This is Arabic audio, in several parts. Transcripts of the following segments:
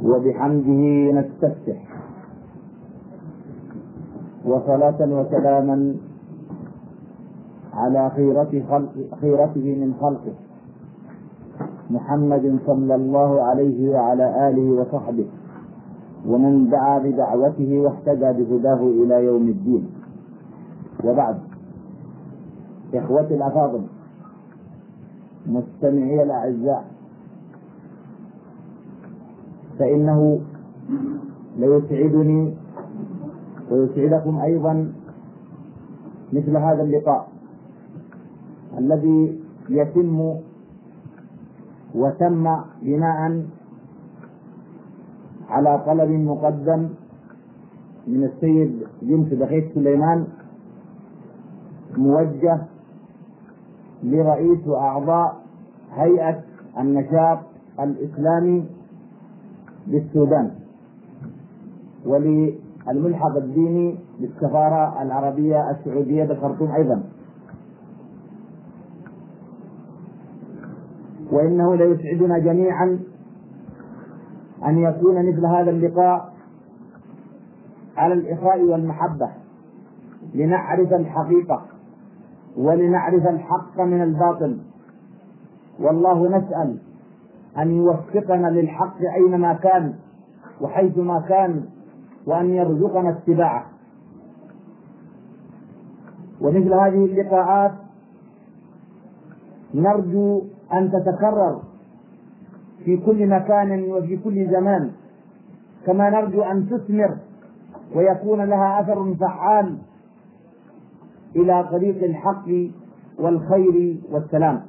وبحمده نستفتح، وصلاة وسلاما على خيرته من خلقه محمد صلى الله عليه وعلى آله وصحبه ومن دعا بدعوته واهتدى بهداه إلى يوم الدين. وبعد، إخوتي الأفاضل مستمعي الأعزاء، فإنه ليسعدني ويسعدكم أيضا مثل هذا اللقاء الذي يتم وتم بناء على طلب مقدم من السيد جنس دقيق سليمان، موجه لرئيس وأعضاء هيئة النشاط الإسلامي بالسودان وللملحق الديني بالسفارة العربية السعودية بالخرطوم أيضا. وإنه ليسعدنا جميعا أن يكون مثل هذا اللقاء على الإخاء والمحبة، لنعرف الحقيقة ولنعرف الحق من الباطل، والله نسأل أن يوفقنا للحق أينما كان وحيثما كان، وأن يرزقنا اتباعه. ومثل هذه اللقاءات نرجو أن تتكرر في كل مكان وفي كل زمان، كما نرجو أن تثمر ويكون لها أثر فعال إلى طريق الحق والخير والسلام.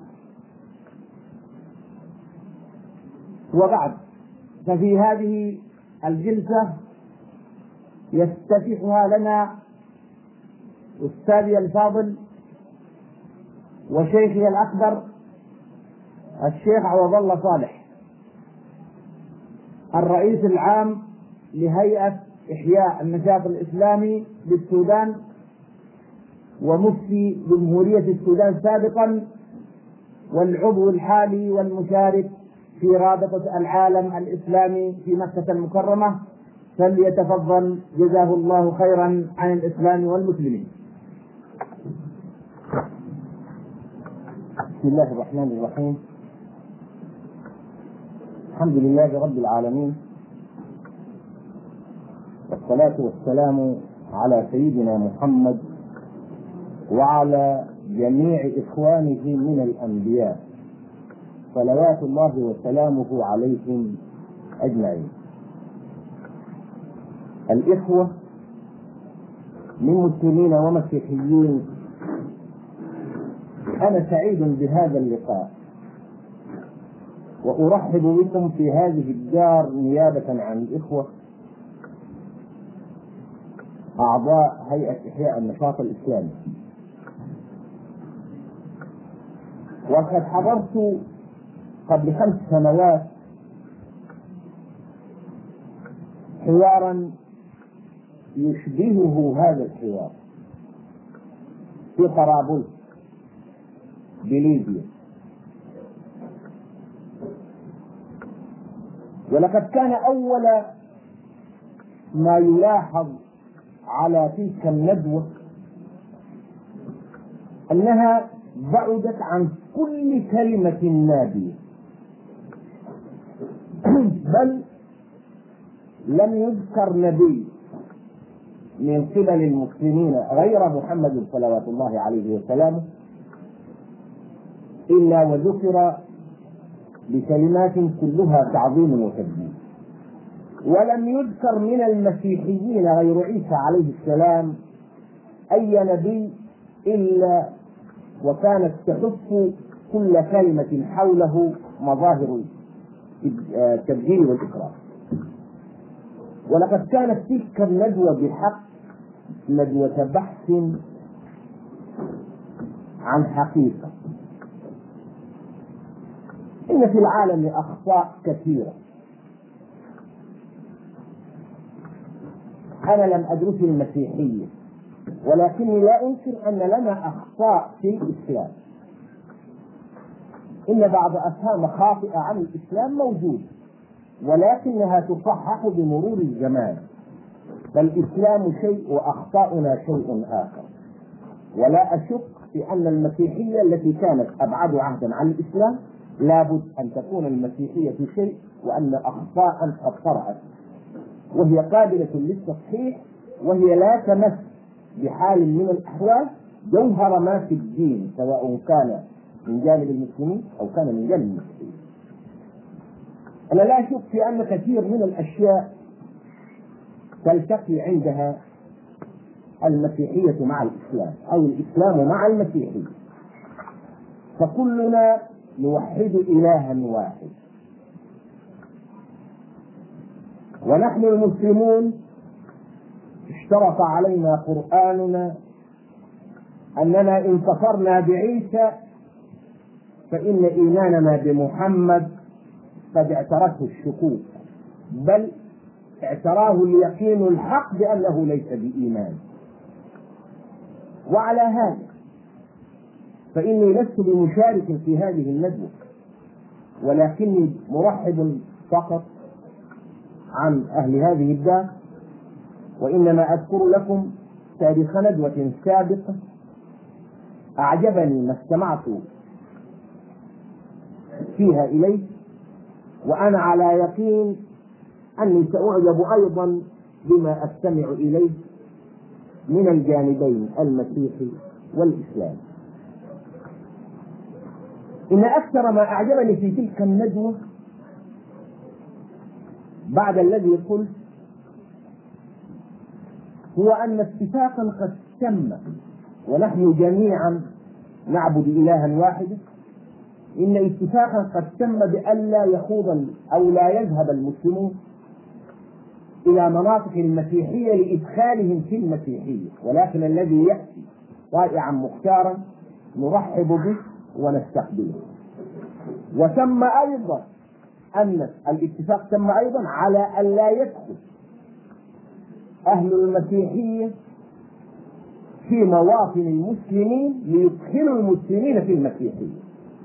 وبعد، ففي هذه الجلسة يفتتحها لنا أستاذي الفاضل وشيخي الأكبر الشيخ عوض الله صالح، الرئيس العام لهيئة إحياء النشاط الإسلامي بالسودان ومفتي جمهورية السودان سابقا، والعضو الحالي والمشارك في رابطة العالم الإسلامي في مكة المكرمة، فليتفضل جزاه الله خيرا عن الإسلام والمسلمين. بسم الله الرحمن الرحيم. الحمد لله رب العالمين، والصلاة والسلام على سيدنا محمد وعلى جميع إخوانه من الأنبياء، صلوات الله وسلامه عليهم أجمعين. الإخوة من مسلمين ومسيحيين، أنا سعيد بهذا اللقاء وأرحب بكم في هذه الدار نيابة عن الإخوة أعضاء هيئة إحياء النشاط الإسلامي. وقد حضرت قبل 5 سنوات حوارا يشبهه هذا الحوار في طرابلس بليبيا، ولقد كان أول ما يلاحظ على تلك الندوة أنها بعدت عن كل كلمة نابية، بل لم يذكر نبي من قبل المسلمين غير محمد صلوات الله عليه وسلم إلا وذكر بكلمات كلها تعظيم وتبجيل، ولم يذكر من المسيحيين غير عيسى عليه السلام أي نبي إلا وكانت تحف كل كلمة حوله مظاهر التبجيل والإكرام. ولقد كانت تلك الندوة بحق ندوة بحث عن حقيقة. إن في العالم أخطاء كثيرة، أنا لم أدرس المسيحية، ولكني لا أنكر أن لنا أخطاء في الإسلام. إن بعض أفهام خاطئة عن الإسلام موجود، ولكنها تصحح بمرور الزمان، فالإسلام شيء وأخطاؤنا شيء آخر. ولا أشك في أن المسيحية التي كانت أبعد عهدا عن الإسلام لابد أن تكون المسيحية شيء، وأن أخطاء قد طرأت وهي قابلة للتصحيح، وهي لا تمس بحال من الأحوال جوهر ما في الدين، سواء كان من جانب المسلمين أو كان من جانب المسلمين. أنا لا أشك في أن كثير من الأشياء تلتقي عندها المسيحية مع الإسلام أو الإسلام مع المسيحية، فكلنا نوحد إلها واحد. ونحن المسلمون اشترط علينا قرآننا أننا إن كفرنا بعيسى فإن إيماننا بمحمد قد اعترته الشكوك، بل اعتراه اليقين الحق بأنه ليس بإيمان. وعلى هذا فإني لست بمشارك في هذه الندوة، ولكني مرحب فقط عن أهل هذه الدار، وإنما أذكر لكم تاريخ ندوة سابقة أعجبني ما استمعت فيها إليه، وأنا على يقين أني سأعجب أيضا بما أستمع إليه من الجانبين المسيحي والإسلام. إن أكثر ما أعجبني في تلك الندوة بعد الذي قلت هو أن اتفاقا قد تم، ونحن جميعا نعبد إلها واحدا، إن اتفاقا قد تم بألا يخوض أو لا يذهب المسلمون إلى مناطق المسيحية لإدخالهم في المسيحية، ولكن الذي يأتي طائعا مختارا نرحب به ونستقبله. وتم أيضا أن الاتفاق تم أيضا على أن لا يدخل أهل المسيحية في مواطن المسلمين ليدخلوا المسلمين في المسيحية.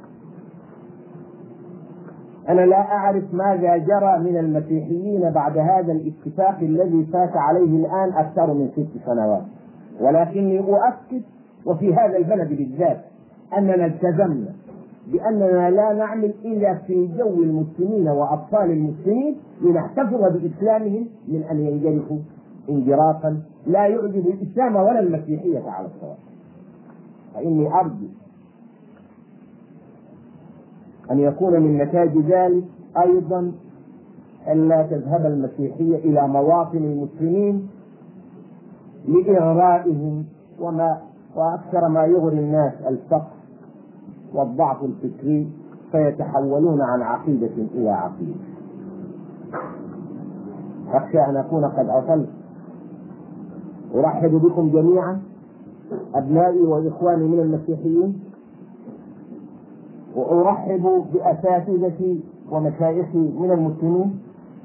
أنا لا أعرف ماذا جرى من المسيحيين بعد هذا الاتفاق الذي فات عليه الآن أكثر من 6 سنوات، ولكني أؤكد وفي هذا البلد بالذات أننا التزمنا بأننا لا نعمل إلا في جو المسلمين وأطفال المسلمين لنحتفظ بإسلامهم من أن ينجرفوا انجرافا لا يعجب الإسلام ولا المسيحية على الصواب. فإني أرجو أن يكون من نتاج ذلك أيضا ألا تذهب المسيحية إلى مواطن المسلمين لإغرائهم، وأكثر ما يغري الناس الفقر والضعف الفكري، فيتحولون عن عقيدة إلى عقيدة. أخشى أن أكون قد أطلت. أرحب بكم جميعا أبنائي وإخواني من المسيحيين، وأرحب بأساتذتي ومشايخي من المسلمين،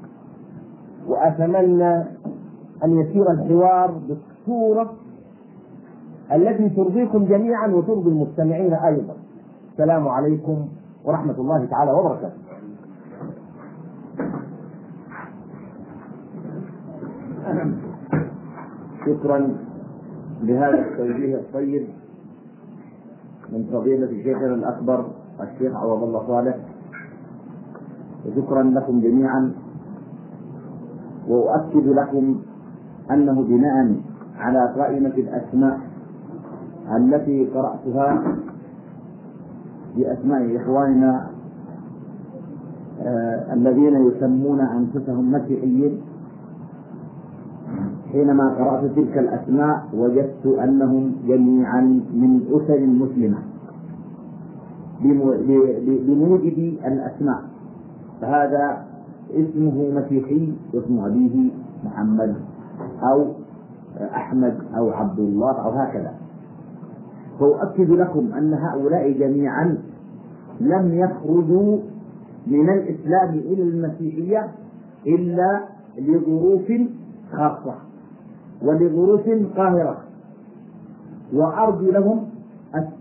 وأتمنى أن يسير الحوار بالصورة التي ترضيكم جميعا وترضي المستمعين أيضا. السلام عليكم ورحمة الله تعالى وبركاته. شكرا لهذا التوجيه الطيب من فضيلة شيخنا الأكبر الشيخ عوض الله صالح، وشكرا لكم جميعا. وأؤكد لكم أنه بناء على قائمة الأسماء التي قرأتها بأسماء إخواننا الذين يسمون أنفسهم مسيحيين، حينما قرأت تلك الأسماء وجدت أنهم جميعا من أسر مسلمة بموجب الأسماء، فهذا اسمه مسيحي، اسم أبيه محمد أو أحمد أو عبد الله أو هكذا. فأؤكد لكم أن هؤلاء جميعا لم يخرجوا من الإسلام إلى المسيحية إلا لظروف خاصة ولظروف قاهرة، وأرجو لهم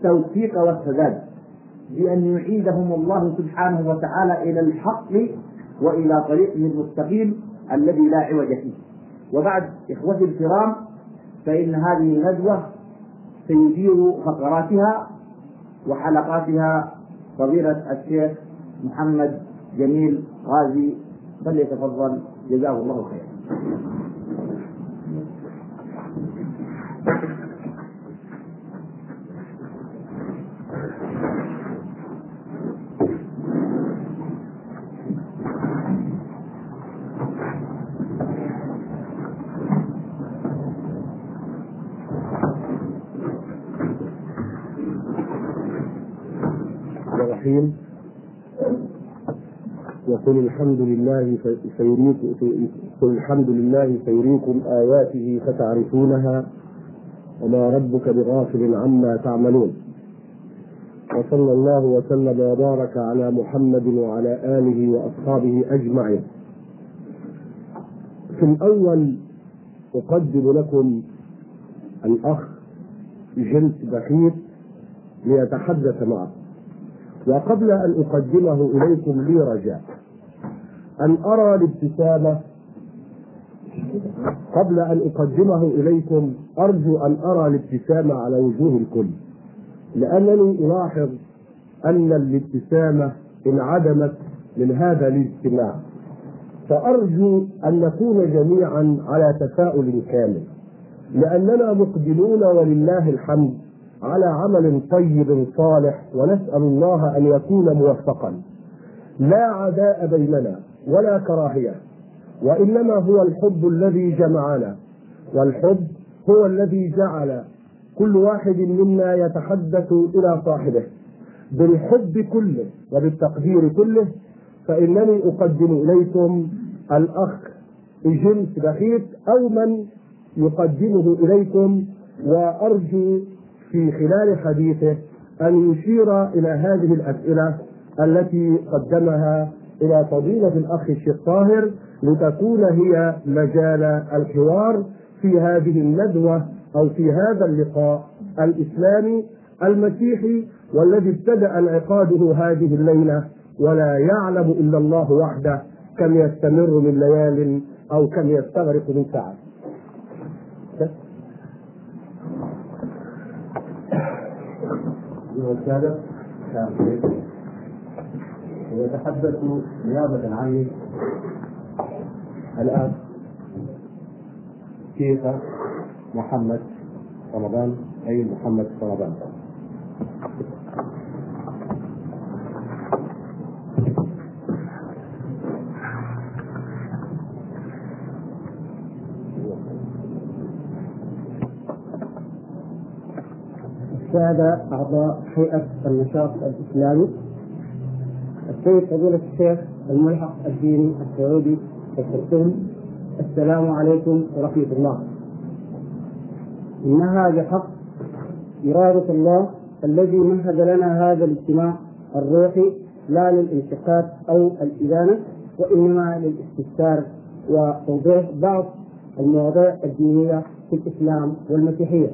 التوفيق والسداد بأن يعيدهم الله سبحانه وتعالى إلى الحق وإلى طريقه المستقيم الذي لا عوج فيه. وبعد إخوتي الكرام، فإن هذه الندوة سيدير فقراتها وحلقاتها فضيلة الشيخ محمد جميل غازي، فليتفضل جزاه الله خيرا. الرحيم. وقل الحمد لله سيريكم آياته فتعرفونها وما ربك بغافل عما تعملون. وصلى الله وسلم وبارك على محمد وعلى آله وأصحابه أجمعين. في الأول أقدم لكم الأخ جنس بخيت ليتحدث معكم. وقبل أن أقدمه إليكم لي رجاء أن أرى الابتسامة. قبل أن أقدمه إليكم أرجو أن أرى الابتسامة على وجوه الكل، لأنني ألاحظ أن الابتسامة انعدمت من هذا الاجتماع، فأرجو أن نكون جميعا على تفاؤل كامل، لأننا مقبلون ولله الحمد على عمل طيب صالح، ونسأل الله أن يكون موفقا. لا عداء بيننا ولا كراهية، وإنما هو الحب الذي جمعنا، والحب هو الذي جعل كل واحد منا يتحدث إلى صاحبه بالحب كله وبالتقدير كله. فإنني أقدم إليكم الأخ جنس بخيت أو من يقدمه إليكم، وأرجو في خلال حديثه أن يشير إلى هذه الأسئلة التي قدمها إلى فضيلة الأخ الشيخ طاهر، لتكون هي مجال الحوار في هذه الندوة أو في هذا اللقاء الإسلامي المسيحي، والذي ابتدأ انعقاده هذه الليلة، ولا يعلم إلا الله وحده كم يستمر من ليال أو كم يستغرق من ساعات. والسادة ويتحدث نيابة عني الآن شيخ محمد رمضان، أي محمد رمضان. السادة أعضاء هيئة النشاط الإسلامي، السيد فضيلة الشيخ الملحق الديني السعودي الدكتور، السلام عليكم ورحمة الله. إنها بحق إرادة الله الذي مهد لنا هذا الاجتماع الروحي، لا للانتقاد أو الإدانة، وإنما للاستفسار وتوضيح بعض المواضيع الدينية في الإسلام والمسيحية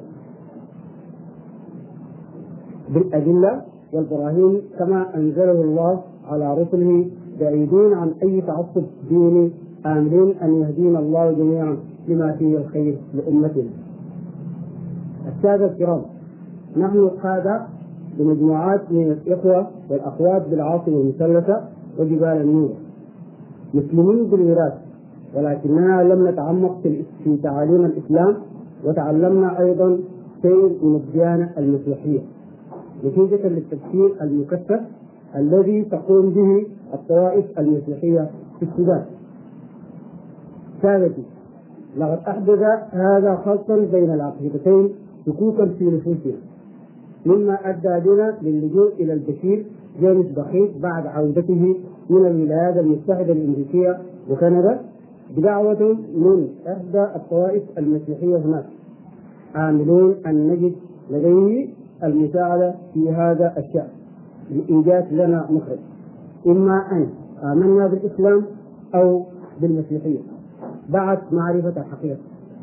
بالأدلة والبراهين كما أنزله الله على رسله، بعيدين عن أي تعصب ديني، آملين أن يهدينا الله جميعا لما فيه الخير لأمتنا. السادة الكرام، نحن قادة بمجموعات من الإخوة والأخوات بالعاصمة المثلثة وجبال النور، مسلمين بالوراثة، ولكننا لم نتعمق في تعاليم الإسلام، وتعلمنا أيضا شيء من الديانة المسيحية نتيجة للتفسير المكثف الذي تقوم به الطوائف المسيحية في السودان. سادتي، لقد أحدث هذا خلطا بين العقيدتين شكوكا في نفوسنا، مما أدى بنا للجوء إلى البشير جيمس بخيت بعد عودته من الولايات المتحدة الأمريكية وكندا بدعوة من إحدى الطوائف المسيحية هناك، عاملون أن نجد لديه المساعدة في هذا الشأن لإيجاد لنا مخرج، إما أن آمنا بالإسلام أو بالمسيحية بعد معرفة الحقيقة.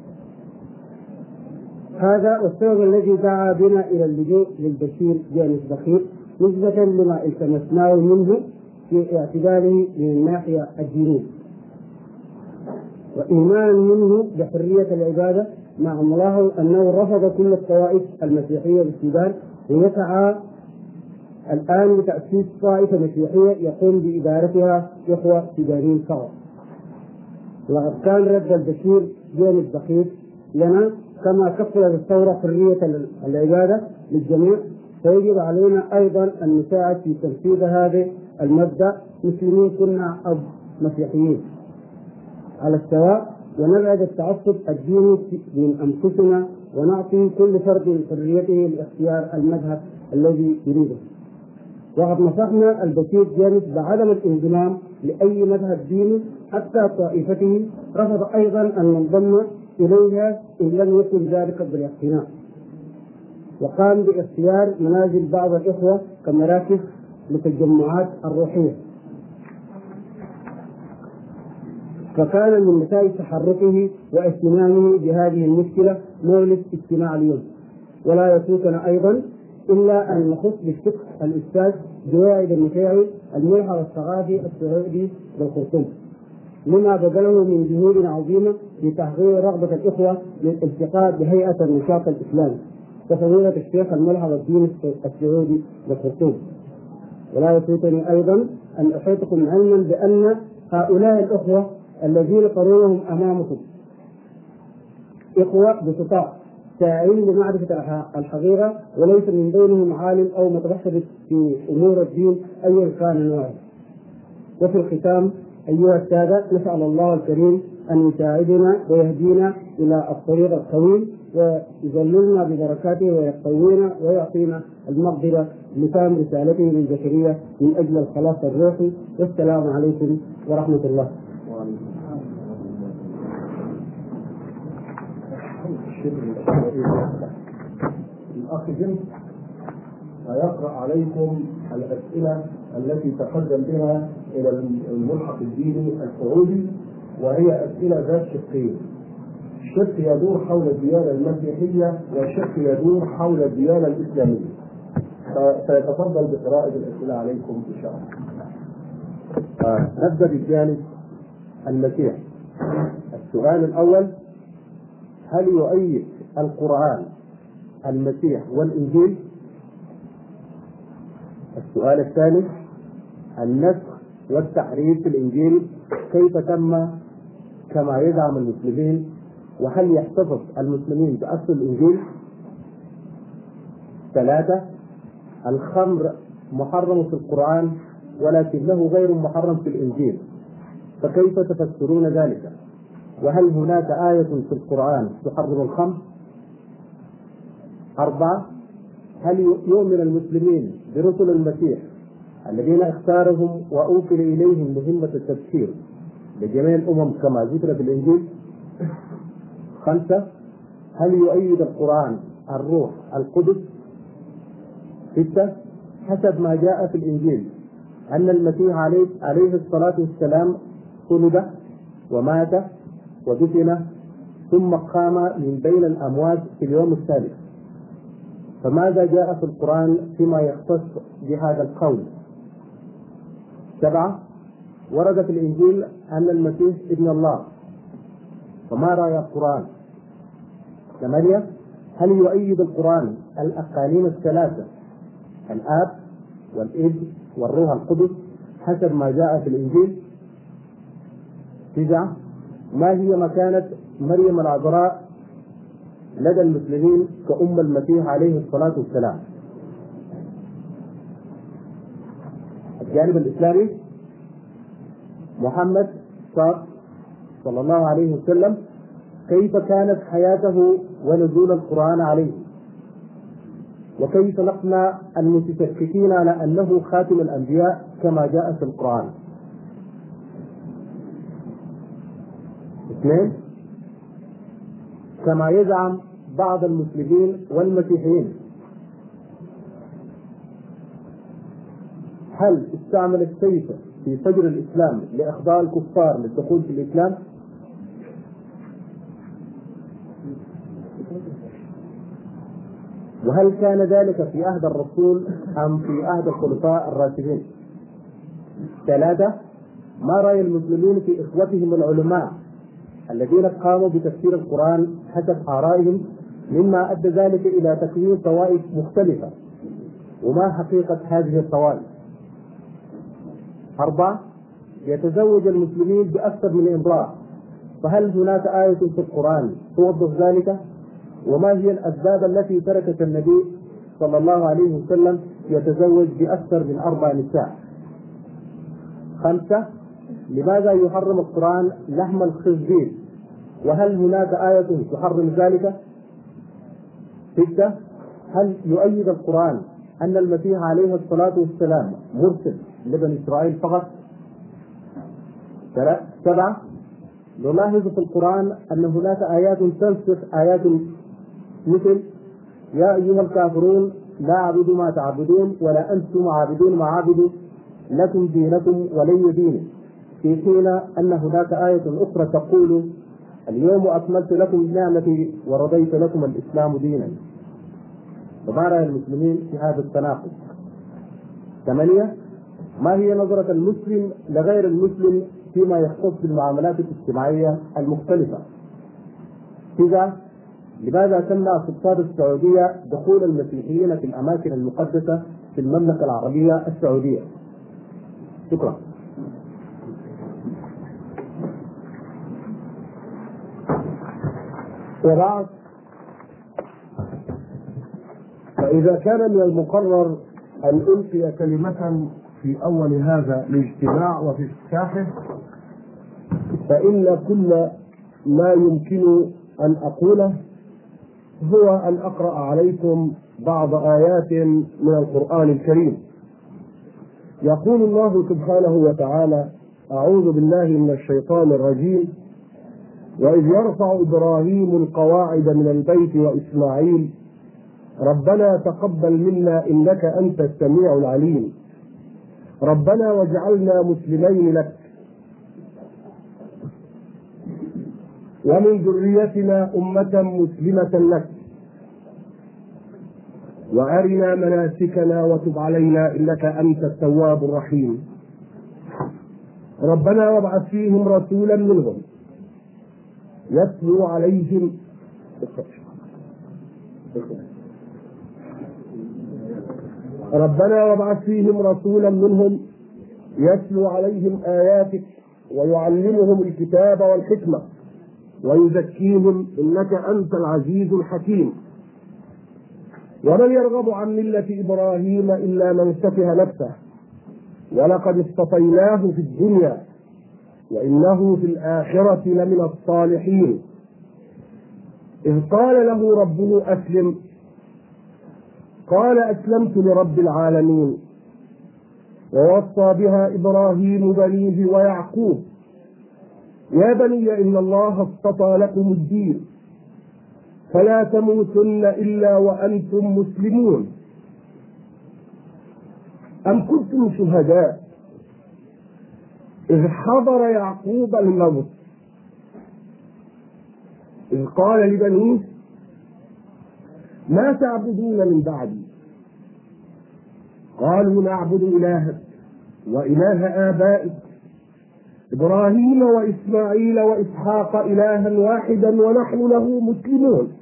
هذا السبب الذي دعا بنا إلى اللجوء للبشير جيمس بخيت، نسبة لما التمسناه منه في اعتداله من الناحية الدينية، وإيمانا منه بحرية العبادة، مع ملاحظ أنه رفض كل الطوائف المسيحية بالسودان، ويسعى الآن لتأسيس طائفة مسيحية يقوم بإدارتها إخوة سودانيين فقط. وقد كان رد البشير جانب دقيق لنا، كما كفلت الثورة حرية العبادة للجميع، فيجب علينا أيضا أن نساعد في تنفيذ هذا المبدأ، مسلمين كنا أو مسيحيين على السواء، ونبعد التعصب الديني من أنفسنا، ونعطي كل فرد حريته لاختيار المذهب الذي يريده. وقد نصحنا البشير جانب بعدم الانضمام لأي مذهب ديني، حتى طائفته رفض أيضا أن ننضم إليها إن لم يكن ذلك بالاقتناع، وقام باختيار منازل بعض الإخوة كمراكز للتجمعات الروحية. فكان من نتائج تحركه واهتمامه بهذه المشكلة مولد اجتماع اليوم. ولا يفوتنا أيضا إلا أن نخص بالشكر الأستاذ جوائد النفيعي الملحق الثقافي السعودي بالخرطوم، لما بذله من جهود عظيمة لتحقيق رغبة الإخوة للالتقاء بهيئة النشاط الإسلامي كفضيلة الشيخ الملحق الديني السعودي بالخرطوم. ولا يفوتني أيضا أن أحيطكم علما بأن هؤلاء الأخوة الذين ترونهم أمامكم إخوة بسطاء ساعين لمعرفة الحقيقة، وليس من بينهم عالم أو متبحث في أمور الدين أيا كان نوعه. وفي الختام أيها السادة، نسأل الله الكريم أن يساعدنا ويهدينا إلى الطريق الطويل، ويظللنا ببركاته ويقوينا ويعطينا المقدرة لفهم رسالته للبشرية من أجل الخلاص الروحي. والسلام عليكم ورحمة الله. الأخ جيمس سيقرأ عليكم الأسئلة التي تقدم بها إلى الملحق الديني السعودي، وهي أسئلة ذات شقين: شق يدور حول الديانة المسيحية، وشق يدور حول الديانة الإسلامية. سيتفضل بقراءة الأسئلة عليكم إن شاء الله. نبدأ بالجانب المسيحي. السؤال الأول: هل يؤيد القرآن المسيح والإنجيل؟ السؤال الثاني: النسخ والتحريف في الإنجيل كيف تم كما يزعم المسلمين؟ وهل يحتفظ المسلمين بأصل الإنجيل؟ 3: الخمر محرم في القرآن ولكنه غير محرم في الإنجيل، فكيف تفسرون ذلك؟ وهل هناك آية في القرآن تحرم الخمر؟ 4: هل يؤمن المسلمين برسل المسيح الذين اختارهم وأوكل إليهم مهمة التبشير لجميع الأمم كما ذكر في الإنجيل؟ 5: هل يؤيد القرآن الروح القدس؟ 6: حسب ما جاء في الإنجيل أن المسيح عليه الصلاة والسلام صلب ومات ودفن ثم قام من بين الأموات في اليوم الثالث، فماذا جاء في القرآن فيما يختص بهذا القول؟ 7: ورد في الإنجيل أن المسيح ابن الله، فما رأي القرآن؟ 8: هل يؤيد القرآن الأقانيم الثلاثة الآب والابن والروح القدس حسب ما جاء في الإنجيل؟ 9: ما هي مكانة مريم العذراء لدى المسلمين كأم المسيح عليه الصلاة والسلام؟ الجانب الإسلامي: محمد صلى الله عليه وسلم كيف كانت حياته ونزول القرآن عليه؟ وكيف نقنع المتشككين على أنه خاتم الأنبياء كما جاء في القرآن؟ 2: كما يزعم بعض المسلمين والمسيحيين، هل استعمل السيف في فجر الإسلام لإخضاع الكفار للدخول في الإسلام؟ وهل كان ذلك في عهد الرسول أم في عهد الخلفاء الراشدين؟ 3. ما رأي المسلمين في إخوتهم العلماء الذين قاموا بتفسير القرآن حسب آرائهم، مما أدى ذلك إلى تكوين طوائف مختلفة، وما حقيقة هذه الطوائف؟ 4. يتزوج المسلمين بأكثر من امرأة، فهل هناك آية في القرآن توضح ذلك؟ وما هي الأسباب التي تركت النبي صلى الله عليه وسلم يتزوج بأكثر من 4 نساء؟ 5. لماذا يحرم القرآن لحم الخنزير، وهل هناك آية تحرم ذلك؟ 6. هل يؤيد القرآن أن المسيح عليه الصلاة والسلام مرسل لبني إسرائيل فقط؟ 7. نلاحظ في القرآن أن هناك آيات تنسخ آيات مثل يا أيها الكافرون لا أعبد ما تعبدون ولا أنتم عابدون ما أعبد لكم دينكم ولي دين، في حين أن هناك آية أخرى تقول اليوم أكملت لكم نعمتي ورضيت لكم الإسلام دينا. فما رأي المسلمين في هذا التناقض؟ 8. ما هي نظرة المسلم لغير المسلم فيما يختص بالمعاملات الاجتماعية المختلفة؟ 9. لماذا تمنع سلطات السعودية دخول المسيحيين في الأماكن المقدسة في المملكة العربية السعودية؟ شكرا. وبعد، فإذا كان من المقرر أن ألقي كلمة في أول هذا الاجتماع وفي افتتاحه، فإن كل ما يمكن أن أقوله هو أن أقرأ عليكم بعض آيات من القرآن الكريم. يقول الله سبحانه وتعالى: أعوذ بالله من الشيطان الرجيم: وإذ يرفع إبراهيم القواعد من البيت وإسماعيل ربنا تقبل منا إنك أنت السميع العليم ربنا واجعلنا مسلمين لك ومن ذريتنا أمة مسلمة لك وأرنا مناسكنا وتب علينا إنك أنت التواب الرحيم ربنا وابعث فيهم رسولا منهم يتلو عليهم ربنا وابعث فيهم رسولا منهم يتلو عليهم آياتك ويعلمهم الكتاب والحكمة ويزكيهم إنك أنت العزيز الحكيم ومن يرغب عن ملة إبراهيم إلا من سفه نفسه ولقد اصطفيناه في الدنيا وإنه في الآخرة لمن الصالحين إذ قال له ربه أسلم قال أسلمت لرب العالمين ووصى بها إبراهيم بنيه ويعقوب يا بني إن الله اصطفى لكم الدين فلا تموتن إلا وأنتم مسلمون أم كنتم شهداء إذ حضر يعقوب الموت إذ قال لبنيه ما تعبدون من بعدي قالوا نعبد إلهك وإله آبائك إبراهيم وإسماعيل وإسحاق إلها واحدا ونحن له مسلمون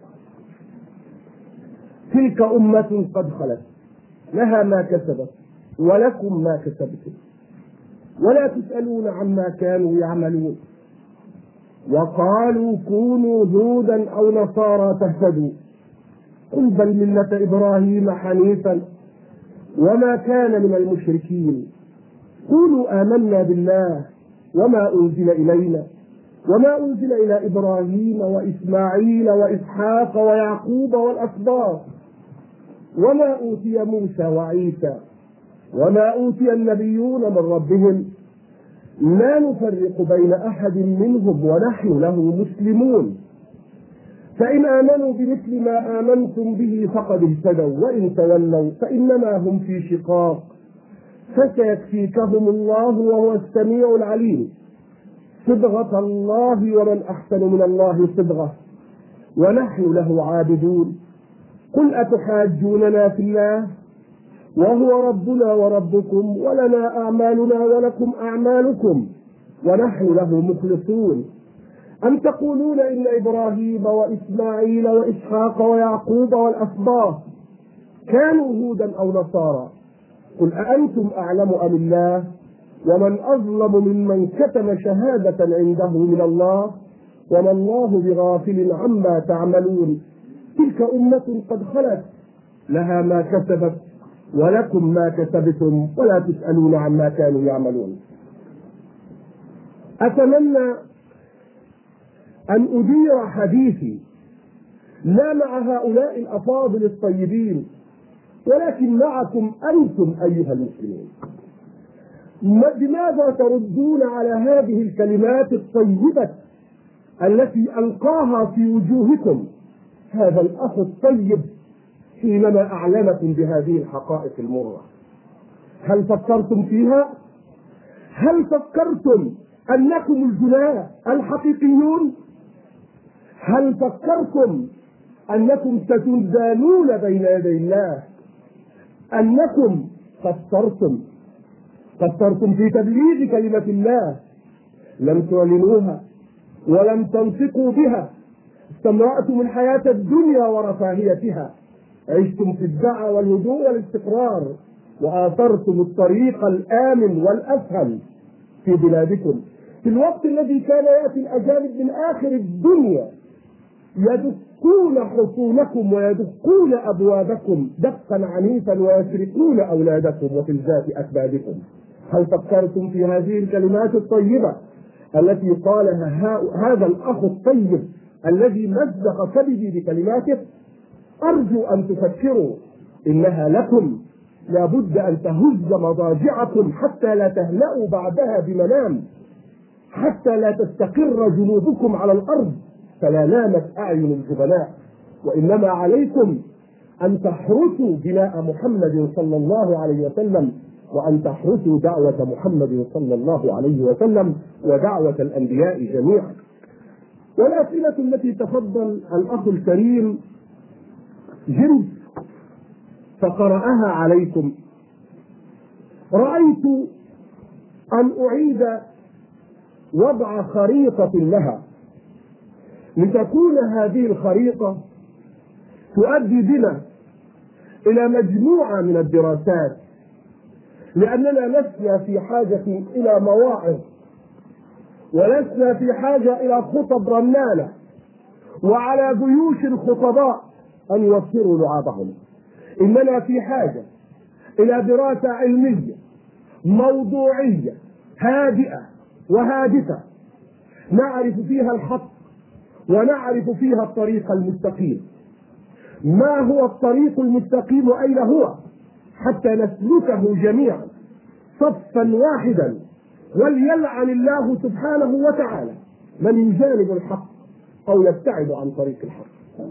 تلك أمة قد خلت لها ما كسبت ولكم ما كسبتم ولا تسألون عما كانوا يعملون وقالوا كونوا هودا أو نصارى تهتدوا قل بل ملة إبراهيم حنيفا وما كان من المشركين قولوا آمنا بالله وما أنزل إلينا وما أنزل إلى إبراهيم وإسماعيل وإسحاق ويعقوب والأسباط وما أوتي موسى وعيسى وما أوتي النبيون من ربهم لا نفرق بين أحد منهم ونحن له مسلمون فإن آمنوا بمثل ما آمنتم به فقد اهتدوا وإن تولوا فإنما هم في شقاق فسيكفيكهم الله وهو السميع العليم صبغة الله ومن أحسن من الله صبغة ونحن له عابدون قل أتحاجوننا في الله وهو ربنا وربكم ولنا أعمالنا ولكم أعمالكم ونحن له مخلصون. أم تقولون إن إبراهيم وإسماعيل وإسحاق ويعقوب والأسباط كانوا هودا أو نصارى؟ قل أأنتم أعلم أم الله؟ ومن أظلم ممن كتم شهادة عنده من الله وما الله بغافل عما تعملون. تلك أمة قد خلت لها ما كسبت ولكم ما كسبتم ولا تسألون عما كانوا يعملون. أتمنى أن أدير حديثي لا مع هؤلاء الأفاضل الطيبين ولكن معكم أنتم أيها المسلمون. بماذا تردون على هذه الكلمات الطيبة التي ألقاها في وجوهكم هذا الأخ الطيب حينما أعلمكم بهذه الحقائق المرة؟ هل فكرتم فيها؟ هل فكرتم أنكم الجناة الحقيقيون؟ هل فكرتم أنكم ستنزلون بين يدي الله؟ أنكم قصرتم في تبليغ كلمة الله، لم تعلنوها ولم تنطقوا بها، استمرأتم الحياة الدنيا ورفاهيتها، عشتم في الدعوة والهدوء والاستقرار، وآثرتم الطريق الآمن والأسهل في بلادكم في الوقت الذي كان يأتي الأجانب من آخر الدنيا يدقون حصونكم ويدقون أبوابكم دقا عنيفا ويسرقون أولادكم وفلذات أكبادكم. هل فكرتم في هذه الكلمات الطيبة التي قالها هذا الأخ الطيب الذي مزق كبدي بكلماته؟ أرجو أن تفكروا، إنها لكم، لابد أن تهز مضاجعكم حتى لا تهلأوا بعدها بمنام، حتى لا تستقر جنوبكم على الأرض فلا نامت أعين الجبناء، وإنما عليكم أن تحرسوا بناء محمد صلى الله عليه وسلم، وأن تحرسوا دعوة محمد صلى الله عليه وسلم ودعوة الأنبياء جميعا. والأسئلة التي تفضل الأخ الكريم جنس فقرأها عليكم، رأيت أن أعيد وضع خريطة لها لتكون هذه الخريطة تؤدي بنا إلى مجموعة من الدراسات، لأننا لسنا في حاجة إلى مواعظ ولسنا في حاجة إلى خطب رنانة وعلى جيوش الخطباء أن يوفروا لعابهم، إننا في حاجة إلى دراسة علمية موضوعية هادئة وهادفة نعرف فيها الحق ونعرف فيها الطريق المستقيم. ما هو الطريق المستقيم أين هو؟ حتى نسلكه جميعا صفا واحدا، وليلعن الله سبحانه وتعالى من يجانب الحق أو يبتعد عن طريق الحق.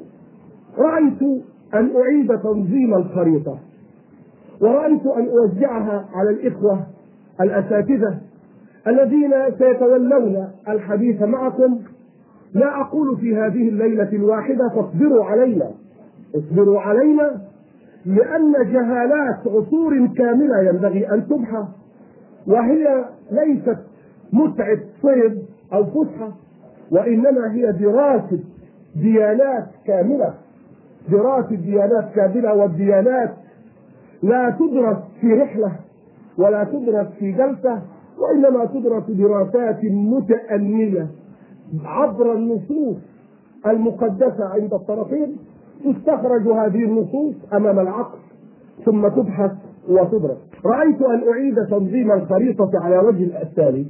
رأيت أن أعيد تنظيم الخريطة، ورأيت أن أوزعها على الإخوة الأساتذة الذين سيتولون الحديث معكم. لا أقول في هذه الليلة الواحدة فاصبروا علينا، اصبروا علينا، لأن جهالات عصور كاملة ينبغي أن تبحث، وهي ليست متعة صيد أو فسحة، وإنما هي دراسة ديانات كاملة، دراسة ديانات كاملة. والديانات لا تدرس في رحلة ولا تدرس في جلسة، وإنما تدرس دراسات متأنية عبر النصوص المقدسة عند الطرفين. تستخرج هذه النصوص أمام العقل ثم تبحث وتدرس. رأيت أن أعيد تنظيم الخريطة على وجه التالي.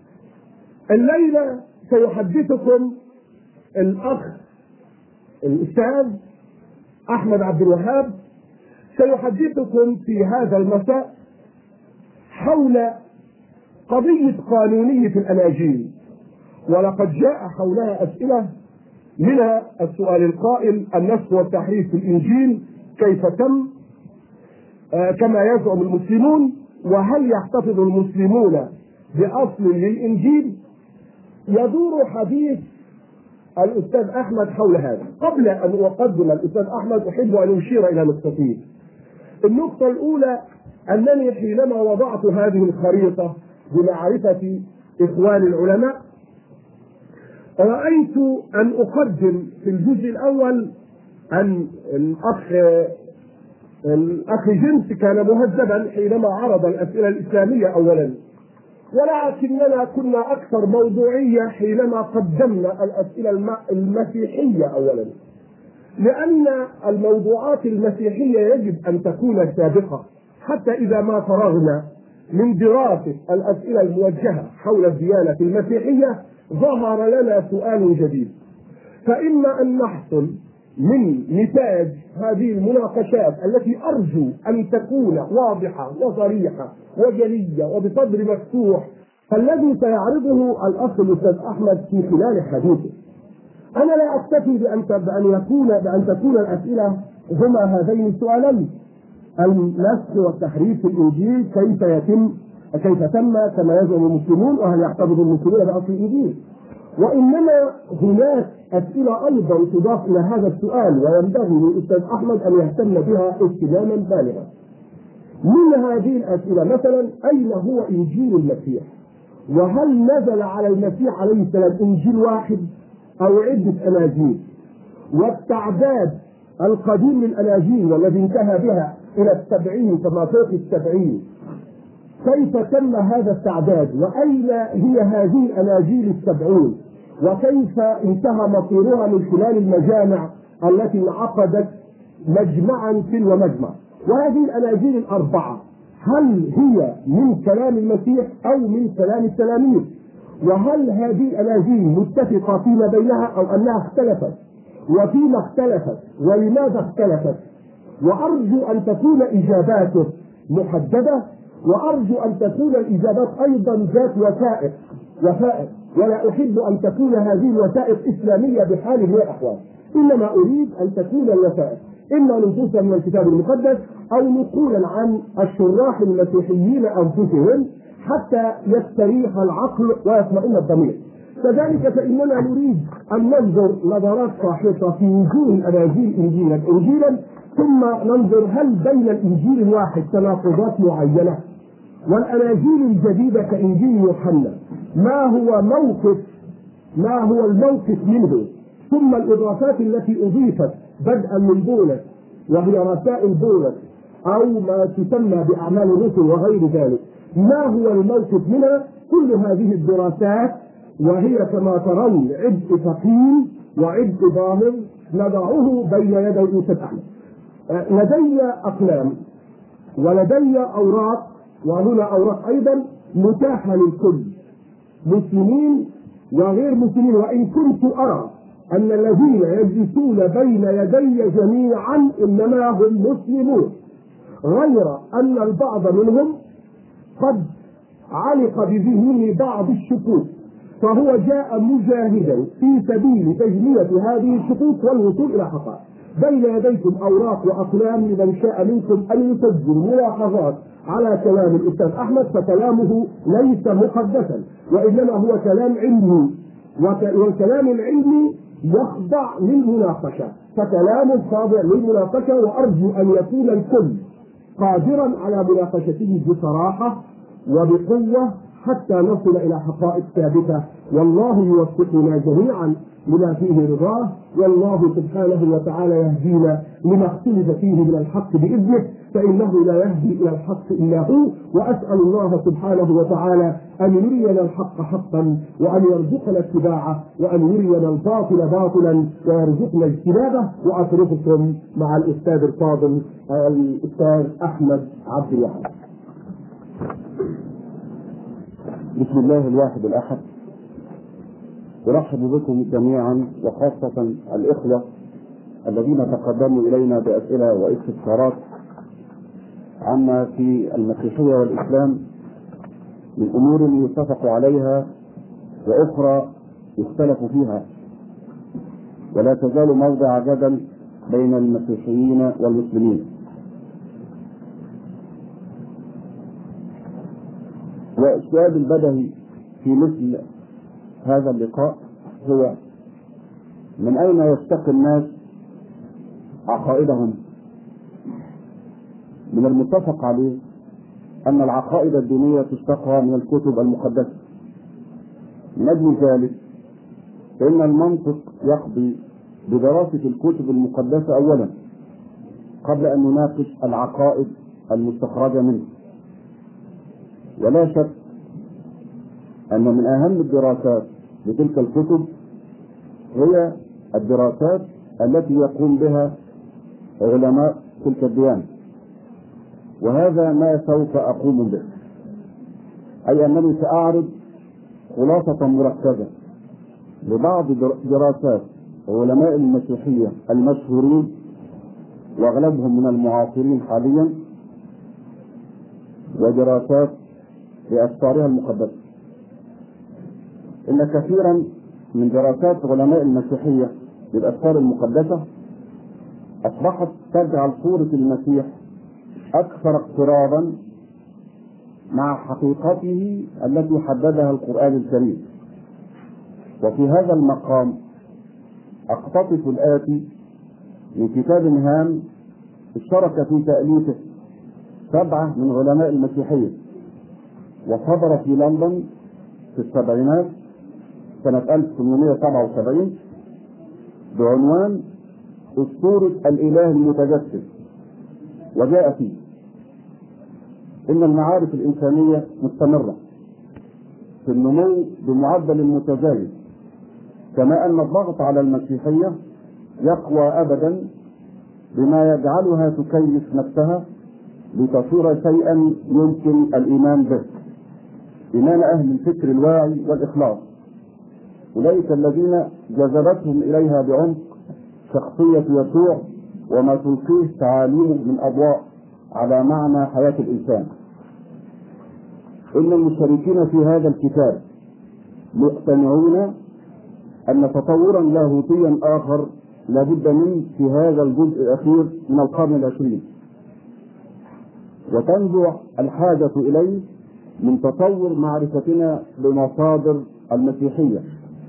الليلة سيحدثكم الأخ الأستاذ أحمد عبد الوهاب، سيحدثكم في هذا المساء حول قضية قانونية الأناجيل، ولقد جاء حولها أسئلة، منها السؤال القائل: النسخ والتحريف في الإنجيل كيف تم كما يزعم المسلمون؟ وهل يحتفظ المسلمون بأصل للإنجيل؟ يدور حديث الأستاذ أحمد حول هذا. قبل أن أقدم الأستاذ أحمد أحب أن أشير إلى نقطتين. النقطة الأولى أنني حينما وضعت هذه الخريطة بمعرفة إخوان العلماء رأيت أن أقدم في الجزء الأول أن الأخ جنس كان مهذبا حينما عرض الأسئلة الإسلامية أولا، ولكننا كنا أكثر موضوعية حينما قدمنا الأسئلة المسيحية أولا، لأن الموضوعات المسيحية يجب أن تكون سابقة حتى إذا ما فرغنا من دراسة الأسئلة الموجهة حول الديانة المسيحية ظهر لنا سؤال جديد. فإما أن نحصل من نتاج هذه المناقشات التي أرجو أن تكون واضحة وصريحة وجلية وبصدر مفتوح فالذي سيعرضه الأخ الأستاذ أحمد في خلال حديثه. أنا لا أكتفي بأن تكون الأسئلة هما هذين السؤالين: النسخ والتحريف في الإنجيل كيف تم كما يزعم المسلمون، وهل يحتفظ المسلمون بأصل الإنجيل؟ وإنما هناك أسئلة أيضا تضاف إلى هذا السؤال وينبغي للأستاذ أحمد أن يهتم بها اهتماما بالغا. من هذه الأسئلة مثلا: أين هو إنجيل المسيح؟ وهل نزل على المسيح عليه السلام إنجيل واحد أو عدة أناجيل؟ والتعداد القديم للأناجيل والذي انتهى بها إلى 70 فما فوق 70 كيف تم هذا التعداد؟ وأين هي هذه الأناجيل 70؟ وكيف انتهى مصيرها من خلال المجامع التي انعقدت مجمعا تلو مجمع؟ وهذه الأناجيل 4 هل هي من كلام المسيح أو من كلام التلاميذ؟ وهل هذه الأناجيل متفقة فيما بينها أو أنها اختلفت؟ وفيما اختلفت ولماذا اختلفت؟ وأرجو أن تكون إجاباته محددة، وأرجو أن تكون الإجابات أيضا ذات وثائق، ولا أحب أن تكون هذه الوثائق إسلامية بحال من الأحوال، إنما أريد أن تكون الوثائق إما نصوصا من الكتاب المقدس أو نقولا عن الشراح المسيحيين أنفسهم حتى يستريح العقل ويطمئن الضمير. كذلك فإننا نريد أن ننظر نظرات صاحبة في وجوه الأناجيل إنجيلا، ثم ننظر هل بين الإنجيل الواحد تناقضات معينة، والأناجيل الجديدة كإنجيل يوحنا ما هو الموقف منه، ثم الإضافات التي أضيفت بدءا من بولس وهي رسائل بولس أو ما تسمى بأعمال الرسل وغير ذلك، ما هو الموقف منها؟ كل هذه الدراسات وهي كما ترون عبء ثقيل وعبء ظاهر نضعه بين يدي الأستاذ أحمد. لدي أقلام ولدي أوراق، وهنا أوراق أيضا متاحة للكل مسلمين وغير مسلمين، وإن كنت أرى أن الذين يجلسون بين يدي جميعا إنما هم مسلمون، غير أن البعض منهم قد علق بذهنه بعض الشكوك، فهو جاء مجاهدا في سبيل تجميع هذه الشكوك والوصول إلى حقائق. بين يديكم أوراق وأقلام لمن شاء منكم أن يسجل ملاحظات على كلام الأستاذ أحمد، فكلامه ليس مقدسا وإنما هو كلام علمي، والكلام العلمي يخضع للمناقشة، فكلام خاضع للمناقشة، وأرجو أن يكون الكل قادرا على مناقشته بصراحة وبقوة حتى نصل إلى حقائق ثابتة، والله يوفقنا جميعا لما فيه رضاه، والله سبحانه وتعالى يهدينا لما اختلف فيه من الحق بإذنه، فإنه لا يهدي إلى الحق إلا هو. وأسأل الله سبحانه وتعالى أن يرينا الحق حقا وأن يرزقنا اتباعه، وأن يرينا الباطل باطلا ويرزقنا اجتنابه. وأترككم مع الأستاذ الفاضل الأستاذ أحمد عبد الوهاب. بسم الله الواحد الأحد. أرحب بكم جميعا، وخاصة الإخوة الذين تقدموا إلينا بأسئلة واستفسارات عما في المسيحية والإسلام من أمور يتفق عليها وأخرى يختلف فيها، ولا تزال موضع جدل بين المسيحيين والمسلمين. والسؤال البدهي في مثل هذا اللقاء هو: من أين يستقي الناس عقائدهم؟ من المتفق عليه أن العقائد الدينية تستقى من الكتب المقدسة. من أجل ذلك فإن المنطق يقضي بدراسة الكتب المقدسة أولا قبل أن نناقش العقائد المستخرجة منه. ولا شك أن من أهم الدراسات لتلك الكتب هي الدراسات التي يقوم بها علماء تلك الديانة، وهذا ما سوف أقوم به، أي أنني سأعرض خلاصة مركزة لبعض دراسات علماء المسيحية المشهورين وأغلبهم من المعاصرين حاليا، ودراسات لأسفارها المقدسة. إن كثيرا من دراسات علماء المسيحية للأسفار المقدسة أصبحت تجعل صورة المسيح أكثر اقترابا مع حقيقته التي حددها القرآن الكريم. وفي هذا المقام أقتطف الآتي من كتاب هام اشترك في تأليفه 7 من علماء المسيحية، وصدر في لندن في السبعينات سنة 1877 بعنوان أسطورة الإله المتجسد. وجاء فيه: إن المعارف الإنسانية مستمرة في النمو بمعدل متزايد، كما أن الضغط على المسيحية يقوى أبدا بما يجعلها تكيف نفسها لتصير شيئا يمكن الإيمان به، إيمان أهل الفكر الواعي والإخلاص، أولئك الذين جذبتهم إليها بعمق شخصية يسوع وما تلقيه تعاليمه من أضواء على معنى حياة الإنسان. إن المشتركين في هذا الكتاب مقتنعون أن تطورا لاهوتيا آخر لابد منه في هذا الجزء الأخير من القرن العشرين، وتنبع الحاجة إليه من تطور معرفتنا بمصادر المسيحية،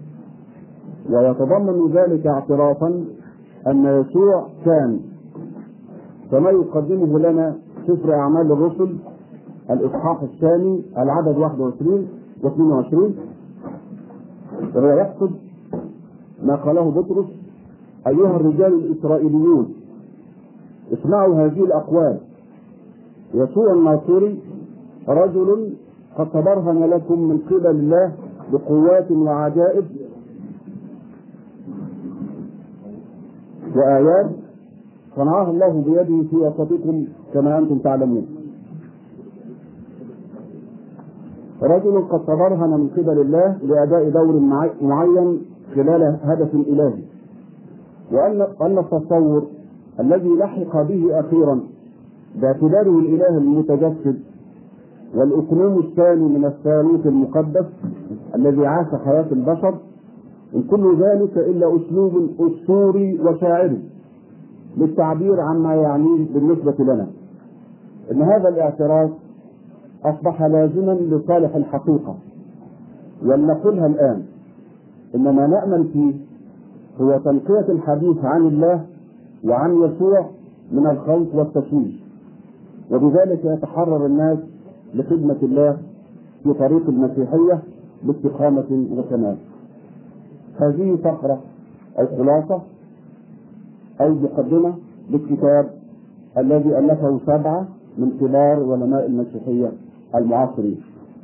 ويتضمن ذلك اعترافا أن يسوع كان كما يقدمه لنا سفر أعمال الرسل الإصحاح الثاني العدد 21 و22، وهو يقصد ما قاله بطرس: أيها الرجال الإسرائيليون اسمعوا هذه الأقوال، يسوع الناصري رجل قد تبرهن لكم من قبل الله بقوات وعجائب وآيات صنعها الله بيده في وسطكم كما أنتم تعلمون. رجل قد تبرهن من قبل الله لأداء دور معين خلال هدف إلهي، وأن التصور الذي لحق به أخيرا باعتباره الإله المتجسد والإقنوم الثاني من الثالوث المقدس الذي عاش حياة البشر، إن كل ذلك إلا أسلوب أسطوري وشاعري للتعبير عما يعنيه بالنسبة لنا. إن هذا الاعتراف أصبح لازما لصالح الحقيقة، ولنقولها الآن: إن ما نأمل فيه هو تنقية الحديث عن الله وعن يسوع من الخوف والتشويش، وبذلك يتحرر الناس لخدمة الله في طريق المسيحية باستقامة وكمال. هذه فقرة أو خلاصة أو مقدمة للكتاب الذي ألفه 7 من كبار علماء المسيحية المعاصرين.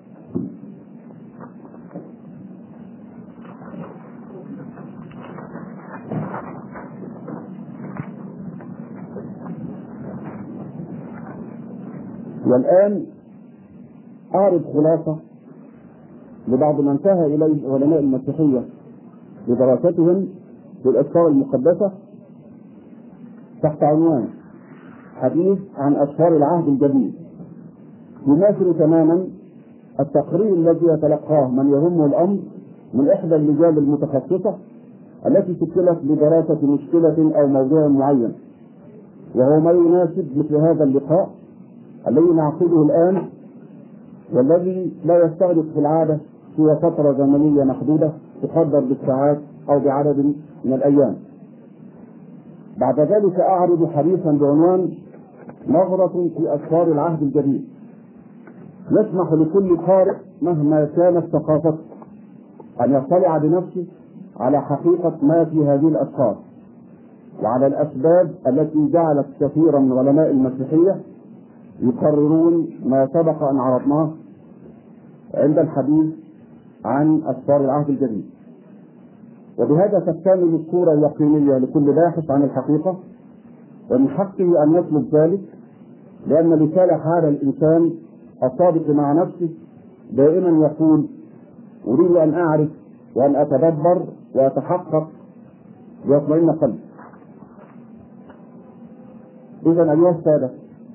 والآن أعرض خلاصة لبعض ما انتهى إليه علماء المسيحية بدراستهم للأسفار المقدسة تحت عنوان حديث عن أسفار العهد الجديد، يماثل تماما التقرير الذي يتلقاه من يهمه الأمر من إحدى اللجان المتخصصة التي شكلت لدراسة مشكلة أو موضوع معين، وهو ما يناسب مثل هذا اللقاء الذي نعقده الآن، والذي لا يستغرق في العادة سوى فترة زمنية محدودة تقدر بالساعات أو بعدد من الأيام. بعد ذلك أعرض حديثا بعنوان نظرة في أسرار العهد الجديد يسمح لكل قارئ مهما كانت ثقافته أن يطلع بنفسه على حقيقة ما في هذه الأسرار وعلى الأسباب التي جعلت كثيرا من علماء المسيحية يقررون ما سبق أن عرضناه عند الحديث عن أسرار العهد الجديد. وبهذا تكتمل الصورة اليقينية لكل باحث عن الحقيقة، ومن حقه أن يطلب ذلك، لأن لصالح هذا الإنسان الصادق مع نفسه دائما يقول: أريد أن أعرف وأن أتدبر وأتحقق ليطمئن قلبي. إذا أيها السادة،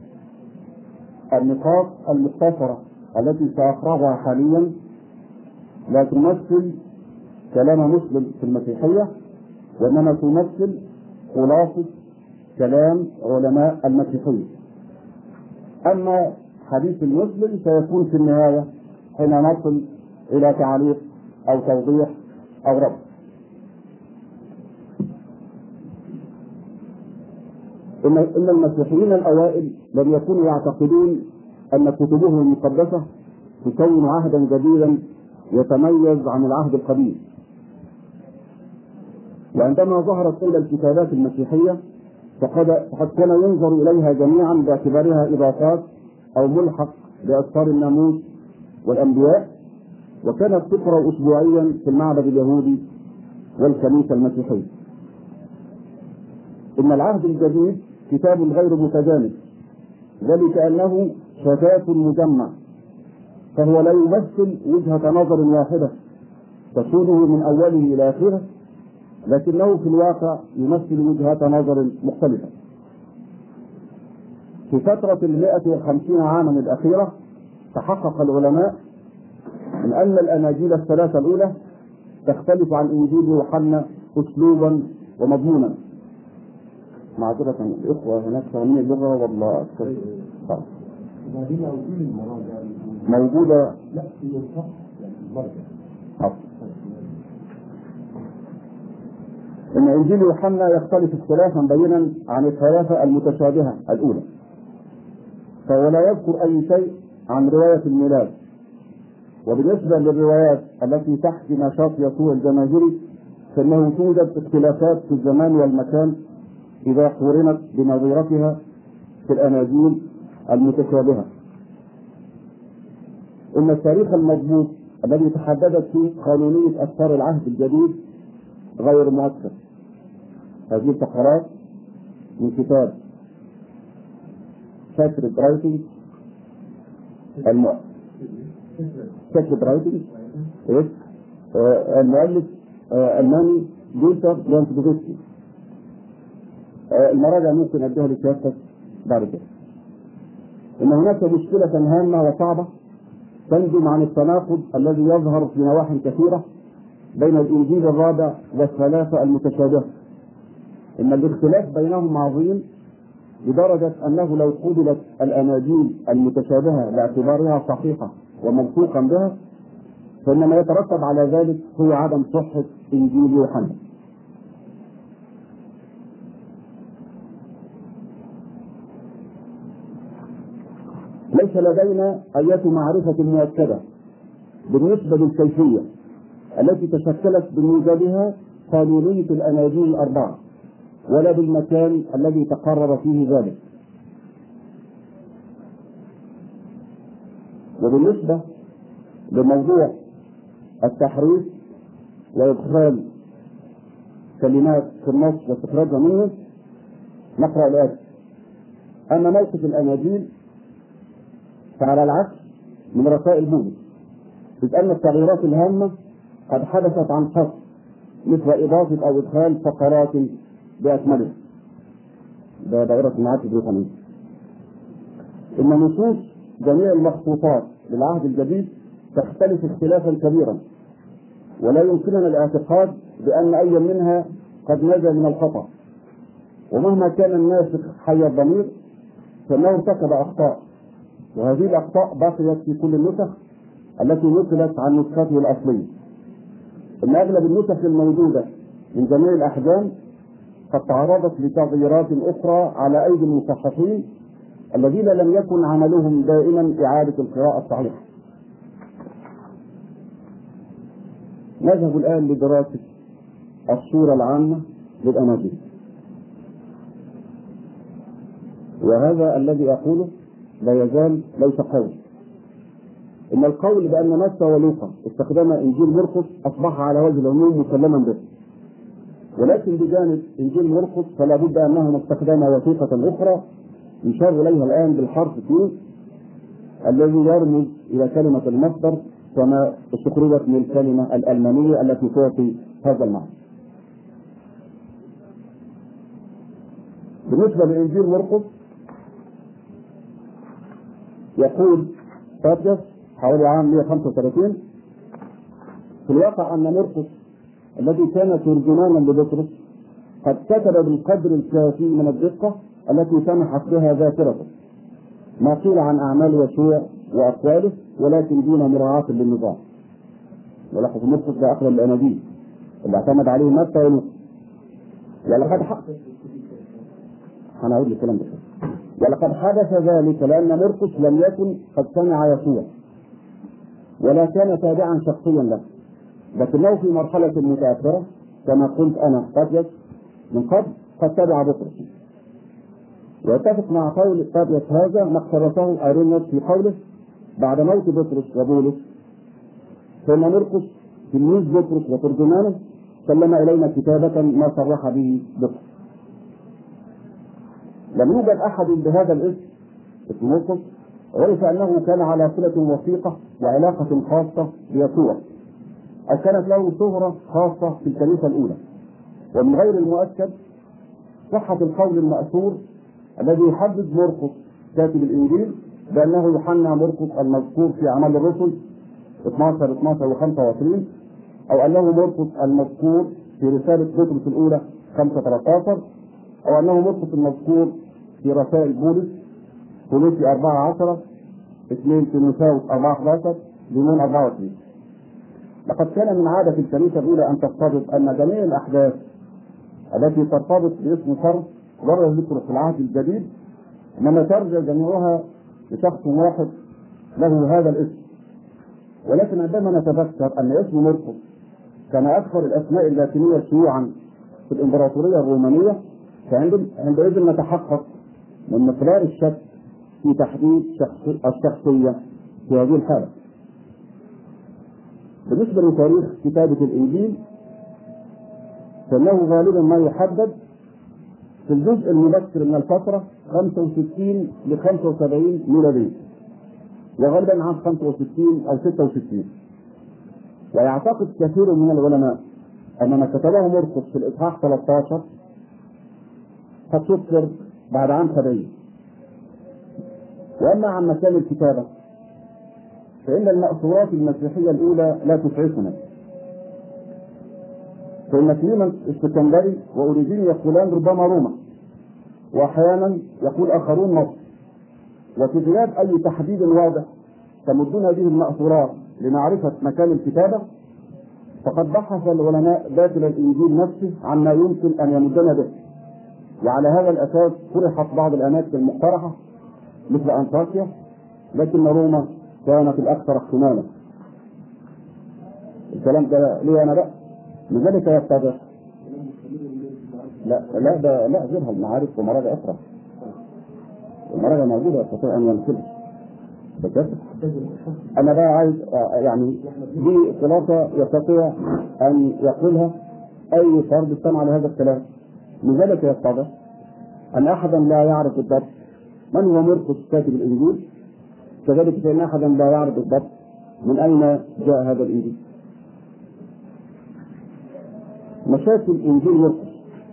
النقاط المختصرة التي سأقرأها حاليا لا تمثل كلام مسلم في المسيحية، وإنما تمثل خلاصة كلام علماء المسيحية. أما حديث المسلم سيكون في النهاية حين نصل إلى تعليق أو توضيح أو ربط. إن المسيحيين الأوائل لم يكونوا يعتقدون أن كتبهم المقدسة تكون عهدا جديدا يتميز عن العهد القديم. وعندما ظهرت أولى الكتابات المسيحية فقد كان ينظر إليها جميعا باعتبارها إضافات أو ملحق بأسفار الناموس والأنبياء، وكانت تقرأ أسبوعيا في المعبد اليهودي والكنيسة المسيحية. إن العهد الجديد كتاب غير متجانس، ذلك أنه شتات مجمع، فهو لا يمثل وجهة نظر واحدة تسوده من أوله إلى آخره، لكنه في الواقع يمثل وجهة نظر مختلفة. في فترة 150 عاما الأخيرة تحقق العلماء من أن الأناجيل الثلاثة الأولى تختلف عن إنجيل يوحنا أسلوبا ومضمونا. معذرة الإخوة هناك فاهمين اللغة والله موجودة. لا في إن إنجيل يوحنا يختلف اختلافا بينا عن الثلاثة المتشابهة الأولى، فهو لا يذكر أي شيء عن رواية الميلاد. وبالنسبة للروايات التي تحكي نشاط يسوع الجماهيري فإنه توجد اختلافات في الزمان والمكان إذا قورنت بنظيرتها في الأناجيل المتشابهة. إن التاريخ المضبوط الذي تحددت فيه قانونية أسفار العهد الجديد غير مؤكد. هذه الفقرات من كتاب Sacred Writings المؤلف ألماني جولتر لانسبوغسكي. المراجع ممكن أديها لسيادتك بعد كده. إن هناك مشكلة هامة وصعبة تنجم عن التناقض الذي يظهر في نواحي كثيرة بين الإنجيل الرابع والثلاثة المتشابهة. إن الاختلاف بينهم عظيم لدرجة أنه لو قبلت الأناجيل المتشابهة باعتبارها صحيحة وموثوقا بها فإن ما يترتب على ذلك هو عدم صحة إنجيل يوحنا. ليس لدينا أي معرفة مؤكدة بالنسبة للكيفية التي تشكلت بموجبها قانونية الأناجيل الأربعة، ولا بالمكان الذي تقرر فيه ذلك. وبالنسبة لموضوع التحريف وإدخال كلمات في النص واستخراجها منه نقرأ الآتي: أما موقف الأناجيل فعلى العكس من رسائل بولس، إذ أن التغييرات الهامة قد حدثت عن قصد، مثل إضافة أو إدخال فقرات بأكملها. ده دائرة المعارف البريطانية. إن نصوص جميع المخطوطات للعهد الجديد تختلف اختلافا كبيرا، ولا يمكننا الاعتقاد بأن أي منها قد نجا من الخطأ، ومهما كان الناسخ حي الضمير فإنه ارتكب أخطاء، وهذه الأخطاء بقيت في كل النسخ التي نقلت عن نسخته الأصلية. إن أغلب النسخ الموجودة من جميع الأحجام قد تعرضت لتغييرات أخرى على أيدي المصححين الذين لم يكن عملهم دائما إعادة القراءة الصحيحة. نذهب الآن لدراسة الصورة العامة للأناجيل، وهذا الذي أقوله لا يزال ليس قول. إن القول بأن متى ولوقا استخدم إنجيل مرقس أصبح على وجه العموم مسلما به، ولكن بجانب إنجيل مرقس فلا بد أنهما استخدما وثيقة أخرى يشار إليها الآن بالحرف Q الذي يرمز إلى كلمة المصدر كما استخرجت من الكلمة الألمانية التي تعطي هذا المعنى. بالنسبة لإنجيل مرقس يقول تاتيوس حوالي عام 135 في الواقع أن مرقس الذي كان ترجمانا لبطرس قد كتب بالقدر الكافي من الدقة التي سمحت بها ذاكرته ما قيل عن أعمال يسوع وأقواله، ولكن دون مراعاة للنظام. ولاحظ مرقس ده أقرب الأناجيل اللي اعتمد عليه متى ولوقا. ولقد حدث ذلك لأن مرقس لم يكن قد سمع يسوع ولا كان تابعا شخصيا له، لكنه في مرحلة متأخرة كما قلت أنا تاتيوس من قبل قد تابع بطرس. ويتفق مع قول تاتيوس هذا ما اقترفه أيرينوس في قوله بعد موت بطرس وبولس فإن مرقس تلميذ بطرس وترجمانه سلم إلينا كتابة ما صرح به بطرس. لم يوجد أحد بهذا الاسم اسم مرقس عرف أنه كان على صلة وثيقة وعلاقة خاصة بيسوع أو كانت له شهرة خاصة في الكنيسة الأولى. ومن غير المؤكد صحة القول المأثور الذي يحدد مرقس كاتب الإنجيل بأنه يوحنا مرقس المذكور في أعمال الرسل 12 و25 أو أنه مرقس المذكور في رسالة بطرس الأولى 5:13 أو أنه مرقس المذكور في رسائل بولس كولوسي 4:10 2 تيموثاوس 4:11 ليمون 24. لقد كان من عادة الكنيسة الأولى أن تفترض أن جميع الأحداث التي ترتبط باسم شر ورد ذكره في العهد الجديد إنما ترجع جميعها لشخص واحد له هذا الاسم. ولكن عندما نتذكر أن اسم مرقس كان أكثر الأسماء اللاتينية شيوعا في الإمبراطورية الرومانية فعندئذ نتحقق من مقدار الشك في تحديد الشخصية في هذه الحالة. بالنسبة لتاريخ كتابة الإنجيل فإنه غالبا ما يحدد في الجزء المبكر من الفترة 65 ل 75 ميلادية، وغالبا عام 65 أو 66. ويعتقد كثير من العلماء أن ما كتبه مرقس في الإصحاح 13 قد سطر بعد عام 70. وأما عن مكان الكتابة فإن المأثورات المسيحية الأولى لا تسعفنا، فإن كليمنس السكندري وأوريجين يقولان ربما روما، وأحيانا يقول آخرون مصر. وفي غياب أي تحديد واضح تمدون به المأثورات لمعرفة مكان الكتابة فقد بحث العلماء داخل الإنجيل نفسه عما يمكن أن يمدنا به، وعلى هذا الأساس طرحت بعض الأماكن المقترحة مثل أنطاكيا، لكن روما كانت الأكثر احتمالا. الكلام ده ليه أنا بقى؟ لذلك يتضح لا غيرها المعارف ومراجع أخرى. المراجع موجودة يستطيع أن ينسلها بكثرة. أنا بقى عايز يعني دي خلاصة يستطيع أن يقولها أي فرد استمع لهذا الكلام. لذلك يتضح أن أحدا لا يعرف بالضبط من هو مرقس كاتب الإنجيل، كذلك فإن أحدا لا يعرف بالضبط من أين جاء هذا الإنجيل. مشاكل إنجيل مرقس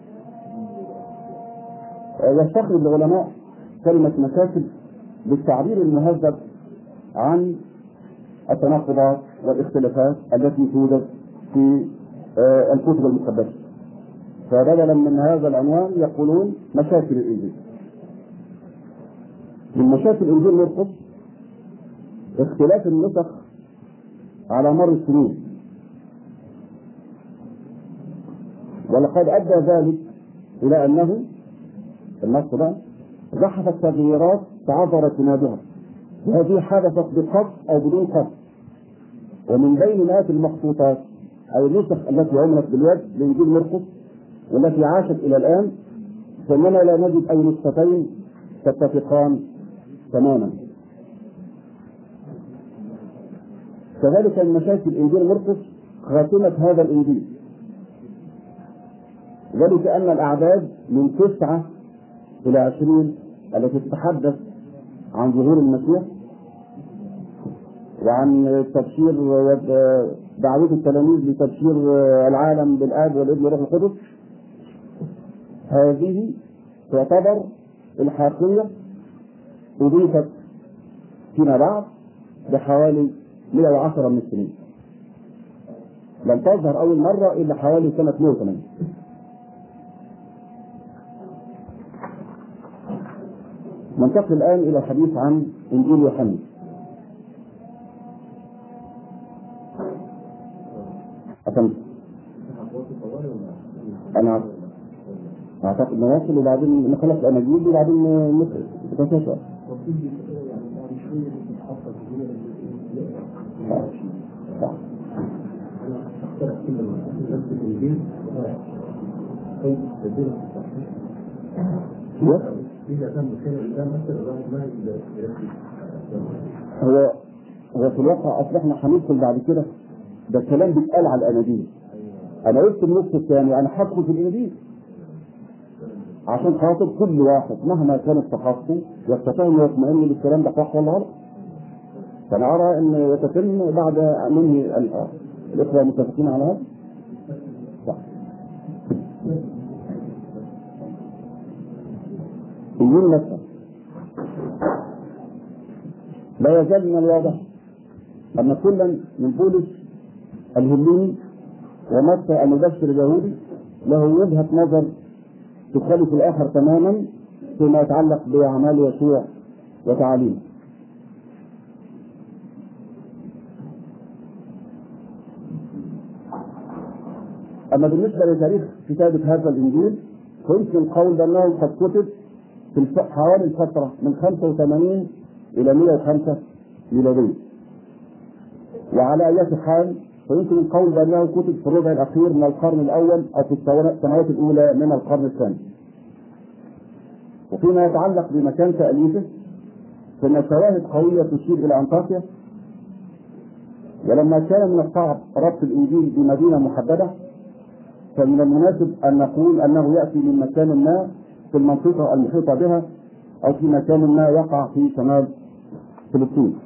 يستخرج العلماء كلمة مشاكل بالتعبير المهذب عن التناقضات والاختلافات التي توجد في الكتب المقدسة، فبدلا من هذا العنوان يقولون مشاكل الإنجيل. من مشاكل إنجيل مرقس اختلاف النسخ على مر السنين، ولقد أدى ذلك إلى أنه النص ده زحفت تغييرات تعذر اعتمادها، وهذه حدثت بقصد أو بدون قصد. ومن بين مئات المخطوطات أو النسخ التي عملت باليد لإنجيل مرقس والتي عاشت إلى الآن، فإننا لا نجد أي نسختين تتفقان تماما. كذلك من مشاكل إنجيل مرقس خاتمة هذا الإنجيل، ذلك أن الأعداد من 9 إلى 20 التي تتحدث عن ظهور المسيح وعن تبشير دعوة التلاميذ لتبشير العالم بالآب والابن والروح القدس، هذه تعتبر الحاقية أضيفت فيما بعد بحوالي 110 من السنين، لم تظهر أول مرة إلا حوالي سنة 108. ننتقل الآن إلى الحديث عن إنجيل يوحنا. أنا أعتقد نواصل وبعدين نخلص الأناجيل وبعدين نتناقش. هو في الواقع أصبحنا هندخل بعد كده، ده الكلام بيتقال على الأناجيل. أنا قلت النص الثاني أنا هدخل في الإنجيل عشان خاطر كل واحد مهما كانت ثقافته يستطيع أن يطمئن بالكلام ده صح ولا غلط. فأنا أرى أن يتم بعد مني الإخوة متفقين على هذا. صح. إنجيل نفسه لا يزال من الواضح أن كلا من بولس الهليني ومتى المبشر اليهودي له وجهة نظر تخالف الآخر تماما فيما يتعلق بأعمال يسوع وتعاليمه. أما بالنسبة لتاريخ كتابة هذا الإنجيل فيمكن قول بأنه قد كتب في حوالي الفترة من 85 إلى 105 ميلادية، وعلى أي حال فيمكن القول بأنه كتب في الربع الأخير من القرن الأول أو في السنوات الأولى من القرن الثاني. وفيما يتعلق بمكان تأليفه فإن شواهد قوية تشير إلى أنطاكيا، ولما كان من الصعب ربط الإنجيل بمدينة محددة فمن المناسب أن نقول أنه يأتي من مكان ما في المنطقة المحيطة بها أو في مكان ما يقع في شمال فلسطين.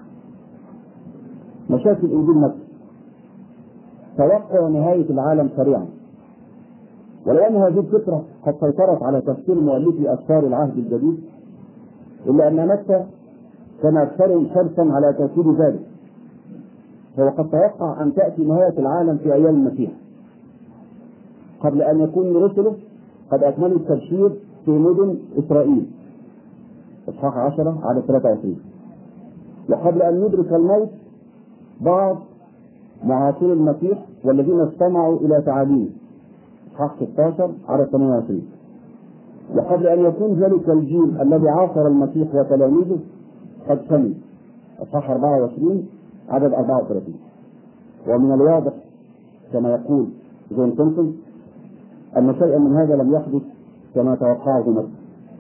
مشاكل الإنجيل نفسه توقع نهاية العالم سريعا، ولو أن هذه الفكرة قد سيطرت على تفسير مؤلفي أسفار العهد الجديد، إلا أن متى كان أكثرهم حرصا على تأكيد ذلك، فهو قد توقع أن تأتي نهاية العالم في أيام المسيح قبل أن يكون رسله قد أكملوا التبشير في مدن إسرائيل إصحاح 10 على 23، وقبل أن يدرك الموت بعض معاصر المسيح والذين استمعوا إلى تعاليمه إصحاح 16 على 28، وقبل أن يكون ذلك الجيل الذي عاصر المسيح وتلاميذه قد سمع إصحاح 24 عدد 34. ومن الواضح كما يقول جون تومسون أن شيئا من هذا لم يحدث كما توقعه متى.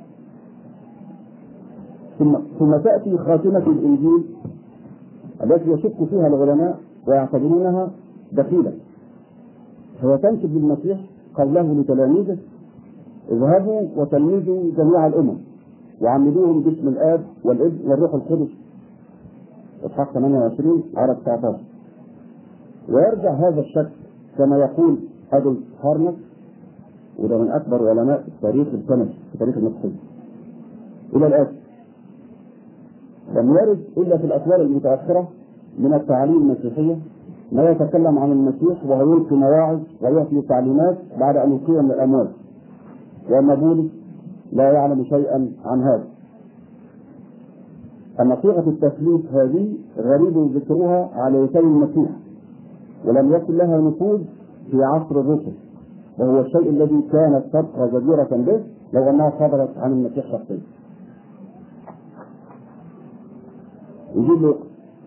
ثم تأتي خاتمة الإنجيل التي يشك فيها العلماء ويعتبرونها دخيلة، هو تنسب للمسيح قوله لتلاميذه اذهبوا وتلمذوا جميع الأمم وعمدوهم باسم الآب والابن والروح القدس إصحاح 28 على 19. ويرجع هذا الشك كما يقول أدولف هارنس، وده من أكبر علماء التاريخ الكنسي في تاريخ المسيحية، إلى الآن لم يرد إلا في الأطوال المتأخرة من التعاليم المسيحية ما يتكلم عن المسيح وهو يلقي مواعظ ويعطي تعليمات بعد أن يقيم من الأموات، وأن بولس لا يعلم شيئا عن هذا. أن صيغة التثليث هذه غريب ذكرها على يدي المسيح، ولم يكن لها نفوذ في عصر الرسل، وهو الشيء الذي كانت تبقى جديرة به لو أنها صدرت عن المسيح شخصيا. إنجيل لوقا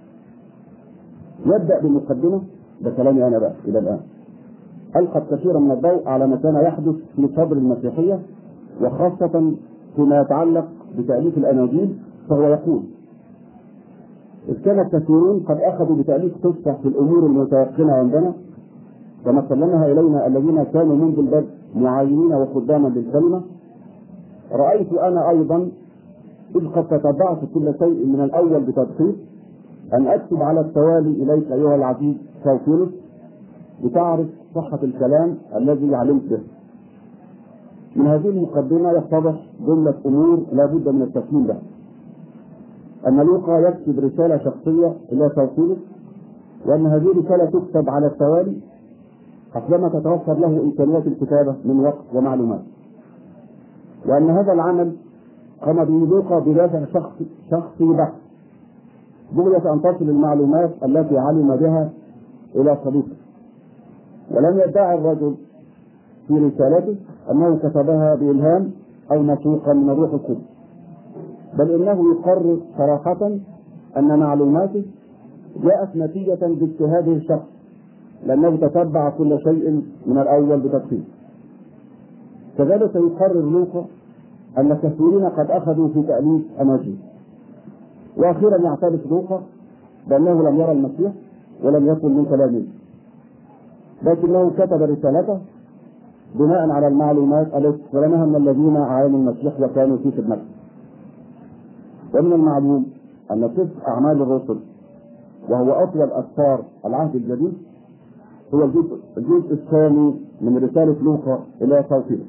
يبدأ بمقدمة، ده كلامي أنا بقى إلى الآن، ألقت كثيرا من الضوء على ما كان يحدث في صدر المسيحية، وخاصة فيما يتعلق بتأليف الأناجيل. فهو يقول: إذ كان الكثيرون قد أخذوا بتأليف قصة في الأمور المتيقنة عندنا، كما سلمها إلينا الذين كانوا منذ البدء معاينين وخداما للكلمة، رأيت أنا أيضا إذ قد تتبعت كل شيء من الأول بتدقيق أن أكتب على التوالي إليك أيها العزيز ثوفيلوس لتعرف صحة الكلام الذي علمت به. من هذه المقدمة يتضح جملة أمور لا بد من التسليم لها: أن لوقا يكتب رسالة شخصية إلى ثوفيلوس، وأن هذه الرسالة تكتب على التوالي حسبما تتوفر له إمكانيات الكتابة من وقت ومعلومات، وأن هذا العمل قام به لوقا بدافع شخصي بحت، بغية أن تصل المعلومات التي علم بها إلى صديقه. ولم يدعي الرجل في رسالته أنه كتبها بإلهام أو مسوقا من الروح القدس، بل إنه يقرر صراحة أن معلوماته جاءت نتيجة باجتهاده الشخصي، لأنه تتبع كل شيء من الأول بتدقيق. كذلك يقرر لوقا أن كثيرين قد أخذوا في تأليف أناجيل. وأخيرا يعترف لوقا بأنه لم يرى المسيح ولم يكن من كلامه، لكنه كتب رسالته بناء على المعلومات التي استلمها من الذين عاينوا المسيح وكانوا في خدمته. ومن المعلوم أن سفر أعمال الرسل، وهو أطول أسفار العهد الجديد، هو الجزء الثاني من رسالة لوقا إلى ثوفيلوس.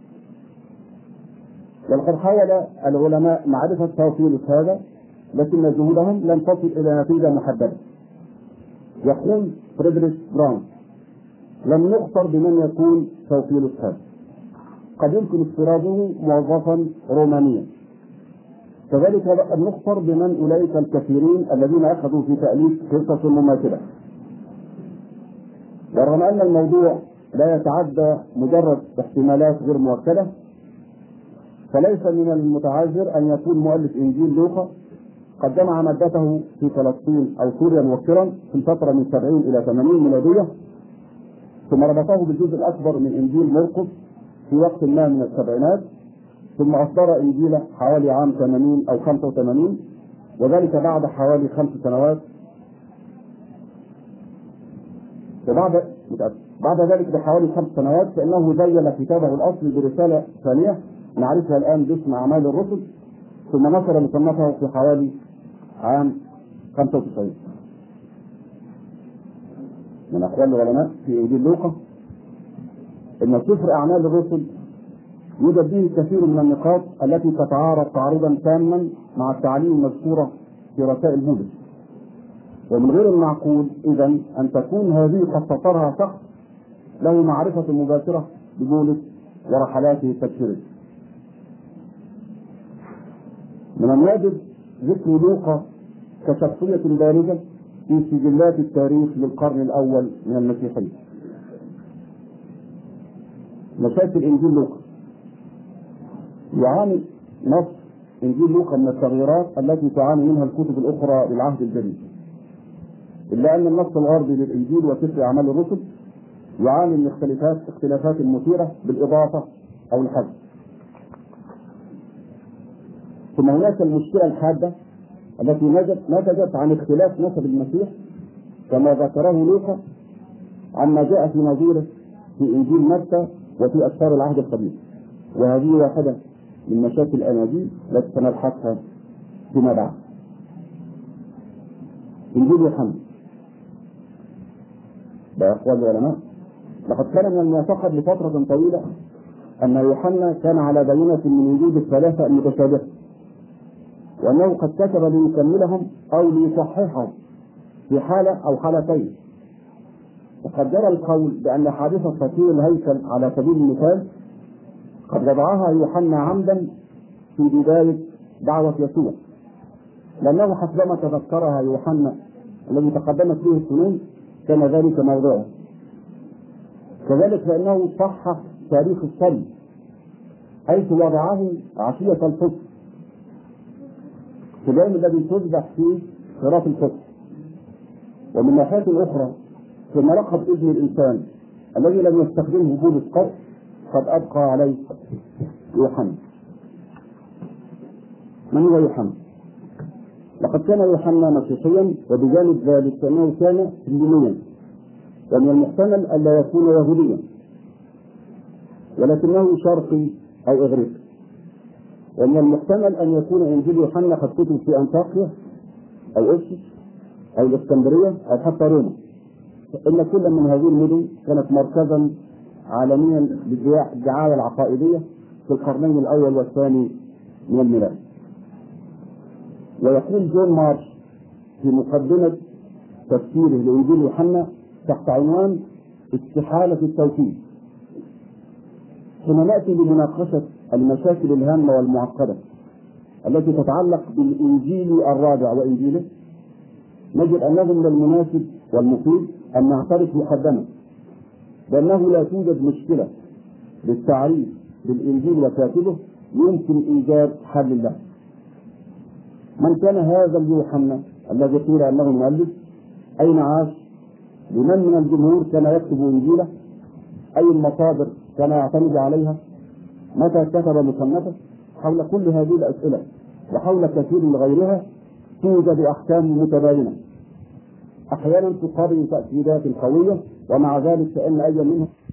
ولقد حاول العلماء معرفة ثوفيلوس هذا، لكن جهودهم لم تصل إلى نتيجة محددة. يقول فريدريك براون: لم نخطر بمن يكون ثوفيلوس هذا، قد يمكن افتراضه موظفا رومانيا. كذلك قد نخطر بمن أولئك الكثيرين الذين أخذوا في تأليف قصص مماثلة. ورغم أن الموضوع لا يتعدى مجرد احتمالات غير مؤكدة، فليس من المتعذر أن يكون مؤلف إنجيل لوقا قد جمع مادته في فلسطين أو سوريا مبكرا في الفترة من 70 إلى 80 ميلادية، ثم ربطه بالجزء الأكبر من إنجيل مرقس في وقت ما من السبعينات، ثم أصدر إنجيله حوالي عام 80 أو 85، وذلك بعد حوالي 5 سنوات. بعد ذلك بحوالي 5 سنوات فإنه زين كتابه الأصلي برسالة ثانية نعرفها الآن باسم أعمال الرسل، ثم نشر مصنفه في حوالي عام 95. من أقوال العلماء في إنجيل لوقا إن سفر أعمال الرسل يوجد به كثير من النقاط التي تتعارض تعارضا تاما مع التعاليم المذكورة في رسائل بولس، ومن غير المعقول إذن أن تكون هذه قد سطرها شخص له معرفة مباشرة ببولس ورحلاته التبشيرية. من الواجب ذكر لوقا كشخصية بارزة في سجلات التاريخ للقرن الأول من المسيحية. مشاكل إنجيل لوقا: يعاني نص إنجيل لوقا من التغييرات التي تعاني منها الكتب الأخرى للعهد الجديد، إلا أن النص الغربي للإنجيل وسفر أعمال الرسل يعاني من اختلافات مثيرة بالإضافة أو الحذف. ثم هناك المشكلة الحادة التي نتجت عن اختلاف نسب المسيح كما ذكره لوقا عما جاء في نظيره في إنجيل متى وفي أسفار العهد القديم، وهذه واحدة من مشاكل الأناجيل التي سنبحثها فيما بعد. إنجيل يوحنا بأقوال العلماء: لقد كان من المعتقد لفترة طويلة أن يوحنا كان على بينة من وجود الثلاثة المتشابهة، وأنه قد كتب ليكملهم أو ليصححهم في حالة أو حالتين. وقد جرى القول بأن حادثة تطهير الهيكل على سبيل المثال قد وضعها يوحنا عمدا في بداية دعوة يسوع، لأنه حسبما تذكرها يوحنا الذي تقدمت فيه السنون كان ذلك موضوعه. كذلك فإنه صحح تاريخ الصلب حيث وضعه عشية الفصح في اليوم الذي تذبح فيه قراءة الفقه. ومن ناحية أخرى ثم لقب ابن الإنسان الذي لم يستخدمه بولس قط قد أبقى عليه يوحنا. من هو يوحنا؟ لقد كان يوحنا مسيحيا، وبجانب ذلك فإنه كان سلميا، ومن المحتمل ألا يكون يهوديا ولكنه شرقي أو إغريقي، ومن المحتمل أن يكون إنجيل يوحنا قد كتب في أنطاكيا أو إفسس أو الإسكندرية أو حتى روما، إن كل من هذه المدن كانت مركزا عالميا للدعاية العقائدية في القرنين الأول والثاني من الميلاد. ويقول جون مارش في مقدمة تفسيره لإنجيل يوحنا تحت عنوان استحالة التوحيد: حين نأتي لمناقشة المشاكل الهامة والمعقدة التي تتعلق بالإنجيل الرابع وإنجيله، نجد أنه من المناسب والمفيد أن نعترف مقدما بأنه لا توجد مشكلة بالتعريف بالإنجيل وكاتبه يمكن إيجاد حل له. من كان هذا اليوحنا الذي قيل أنه مؤلف؟ أين عاش؟ لمن من الجمهور كان يكتب إنجيله؟ أي المصادر كان يعتمد عليها؟ متى كتب مصنفه؟ حول كل هذه الأسئلة وحول كثير من غيرها توجد أحكام متباينة، أحيانا تقابل تأكيدات قوية، ومع ذلك فإن أي منها